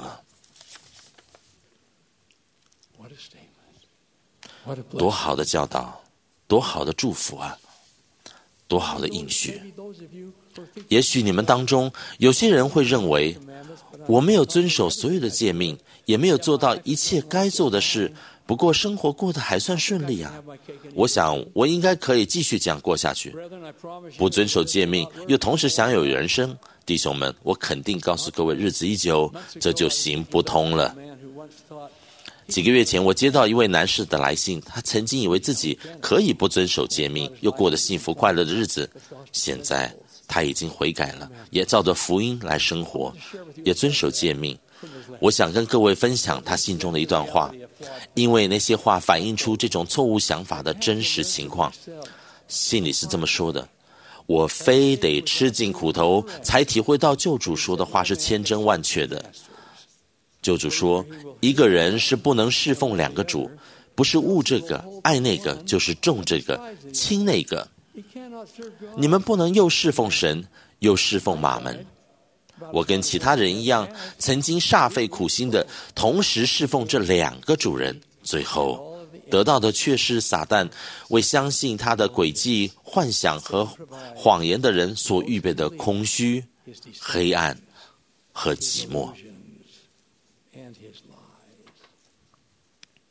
多好的教导，多好的祝福啊，多好的应许。也许你们当中有些人会认为，我没有遵守所有的诫命，也没有做到一切该做的事，不过生活过得还算顺利啊。我想我应该可以继续这样过下去，不遵守诫命又同时享有人生。弟兄们，我肯定告诉各位，日子一久，这就行不通了。几个月前，我接到一位男士的来信，他曾经以为自己可以不遵守诫命，又过得幸福快乐的日子。现在他已经悔改了，也照着福音来生活，也遵守诫命。我想跟各位分享他信中的一段话，因为那些话反映出这种错误想法的真实情况。信里是这么说的：我非得吃尽苦头，才体会到救主说的话是千真万确的。救主说，一个人是不能侍奉两个主，不是恶这个爱那个，就是重这个轻那个。你们不能又侍奉神又侍奉马门。我跟其他人一样，曾经煞费苦心的同时侍奉这两个主人，最后得到的却是撒旦为相信他的诡计、幻想和谎言的人所预备的空虚、黑暗和寂寞。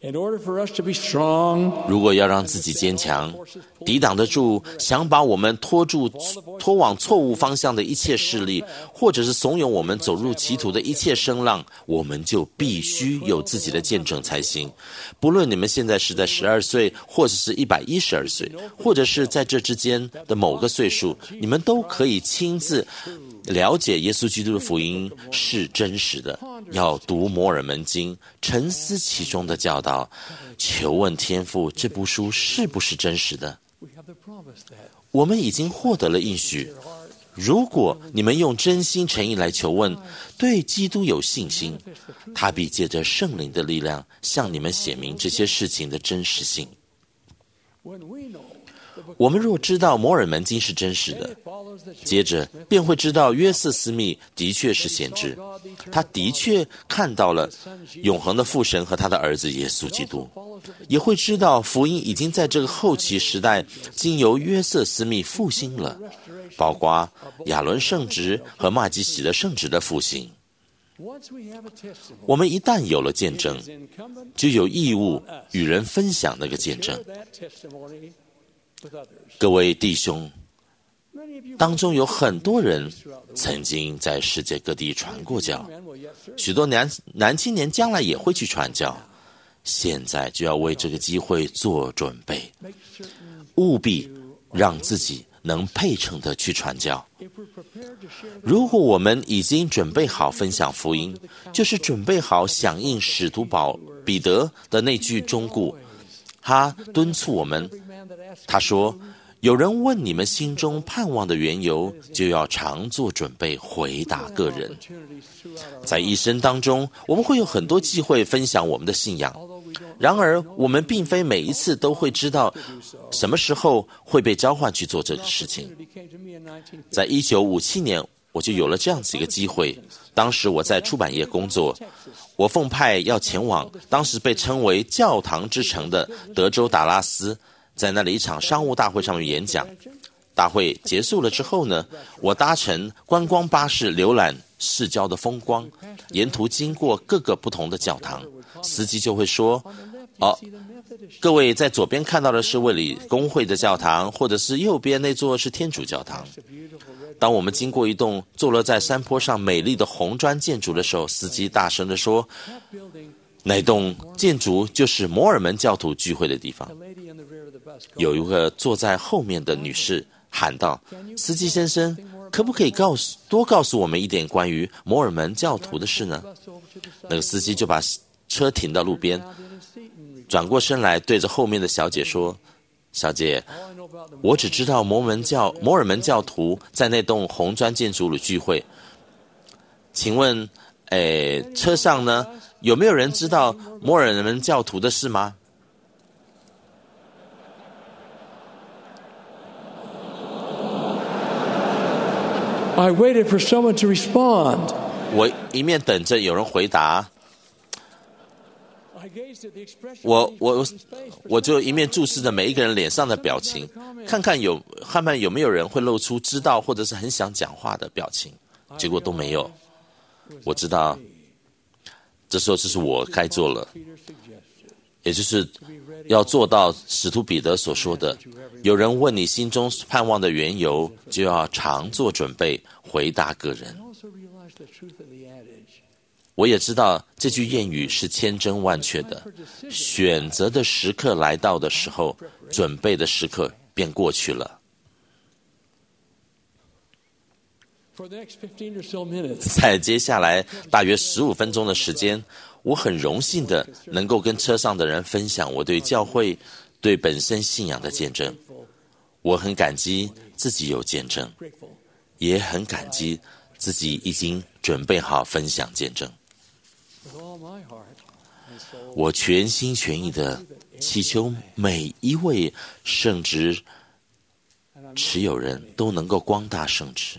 如果要让自己坚强，抵挡得住想把我们拖住、拖往错误方向的一切势力，或者是怂恿我们走入歧途的一切声浪，我们就必须有自己的见证才行。不论你们现在是在十二岁，或者是一百一十二岁，或者是在这之间的某个岁数，你们都可以亲自了解耶稣基督的福音是真实的。要读摩尔门经，沉思其中的教导，求问天父这部书是不是真实的。我们已经获得了应许，如果你们用真心诚意来求问，对基督有信心，他必借着圣灵的力量向你们显明这些事情的真实性。我们若知道摩尔门经是真实的，接着便会知道约瑟斯密的确是先知，他的确看到了永恒的父神和他的儿子耶稣基督，也会知道福音已经在这个后期时代经由约瑟斯密复兴了，包括亚伦圣职和麦基洗德圣职的复兴。我们一旦有了见证，就有义务与人分享那个见证。各位弟兄，当中有很多人曾经在世界各地传过教，许多男男青年将来也会去传教，现在就要为这个机会做准备，务必让自己能配称的去传教。如果我们已经准备好分享福音，就是准备好响应使徒保彼得的那句忠告，他敦促我们，他说，有人问你们心中盼望的缘由，就要常做准备回答个人。在一生当中，我们会有很多机会分享我们的信仰，然而我们并非每一次都会知道什么时候会被召唤去做这个事情。在一九五七年，我就有了这样子一个机会，当时我在出版业工作，我奉派要前往当时被称为教堂之城的德州达拉斯，在那里一场商务大会上面演讲。大会结束了之后呢，我搭乘观光巴士浏览市郊的风光，沿途经过各个不同的教堂，司机就会说，哦，各位在左边看到的是卫理公会的教堂，或者是右边那座是天主教堂。当我们经过一栋坐落在山坡上美丽的红砖建筑的时候，司机大声地说，那栋建筑就是摩尔门教徒聚会的地方。有一个坐在后面的女士喊道，司机先生，可不可以告诉多告诉我们一点关于摩尔门教徒的事呢？那个司机就把车停到路边，转过身来对着后面的小姐说，小姐，我只知道摩门教摩尔门教徒在那栋红砖建筑里聚会，请问诶，车上呢有没有人知道摩尔门教徒的事吗？ I waited for someone to respond. 我一面等着有人回答，我我我就一面注视着每一个人脸上的表情，看看有看看有没有人会露出知道或者是很想讲话的表情，结果都没有。我知道，这时候这是我该做了，也就是要做到使徒彼得所说的，有人问你心中盼望的缘由，就要常做准备回答个人。我也知道这句谚语是千真万确的，选择的时刻来到的时候，准备的时刻便过去了。在接下来大约十五分钟的时间，我很荣幸的能够跟车上的人分享我对教会、对本身信仰的见证。我很感激自己有见证，也很感激自己已经准备好分享见证。我全心全意的祈求每一位圣职持有人都能够光大圣职，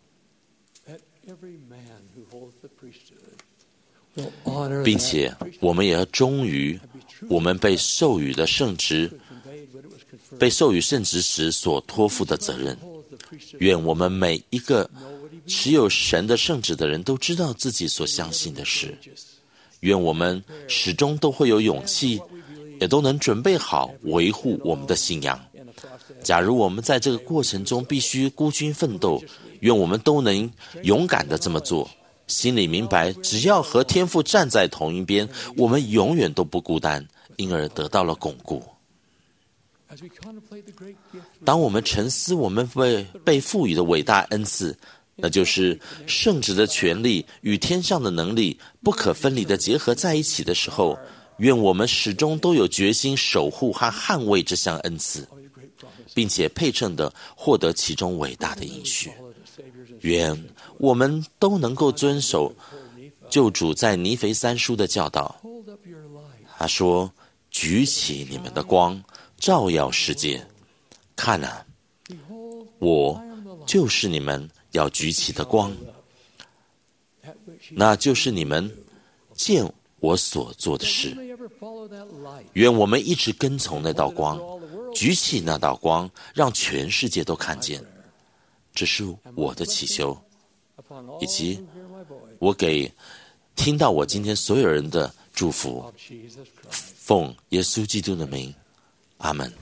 并且我们也要忠于我们被授予的圣职被授予圣职时所托付的责任。愿我们每一个持有神的圣职的人都知道自己所相信的事， 愿我们始终都会有勇气，也都能准备好维护我们的信仰。假如我们在这个过程中必须孤军奋斗，愿我们都能勇敢地这么做，心里明白只要和天父站在同一边，我们永远都不孤单，因而得到了巩固。当我们沉思我们被被赋予的伟大恩赐，那就是圣职的权利与天上的能力不可分离地结合在一起的时候，愿我们始终都有决心守护和捍卫这项恩赐，并且配称地获得其中伟大的应许。愿我们都能够遵守救主在尼腓三书的教导。他说：举起你们的光，照耀世界。看啊，我就是你们要举起的光，那就是你们见我所做的事。愿我们一直跟从那道光，举起那道光，让全世界都看见。这是我的祈求，以及我给听到我今天所有人的祝福。奉耶稣基督的名，阿们。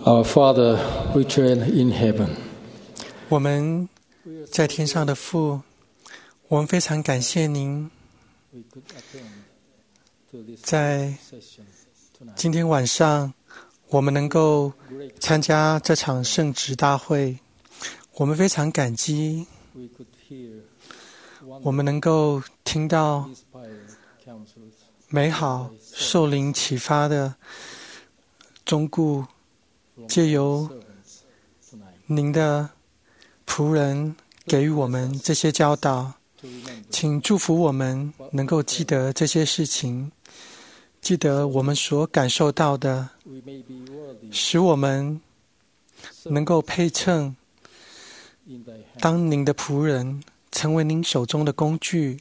Our Father, which art in heaven. 我们在天上的父，我们非常感谢您，在今天晚上我们能够参加这场圣职大会，我们非常感激，我们能够听到美好受灵启发的忠告，借由您的仆人给予我们这些教导，请祝福我们能够记得这些事情，记得我们所感受到的，使我们能够配称当您的仆人，成为您手中的工具。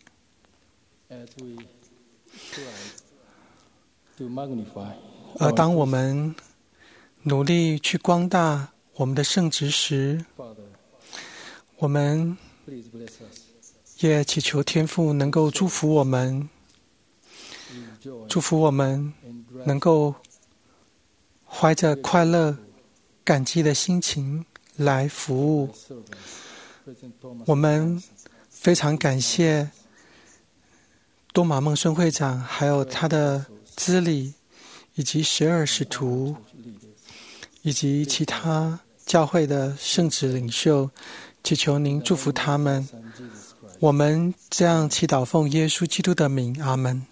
而当我们努力去光大我们的圣职时，我们也祈求天父能够祝福我们，祝福我们能够怀着快乐、感激的心情来服务。我们非常感谢多马孟孙会长，还有他的资理，以及十二使徒，以及其他教会的圣职领袖，祈求您祝福他们。我们这样祈祷，奉耶稣基督的名，阿们。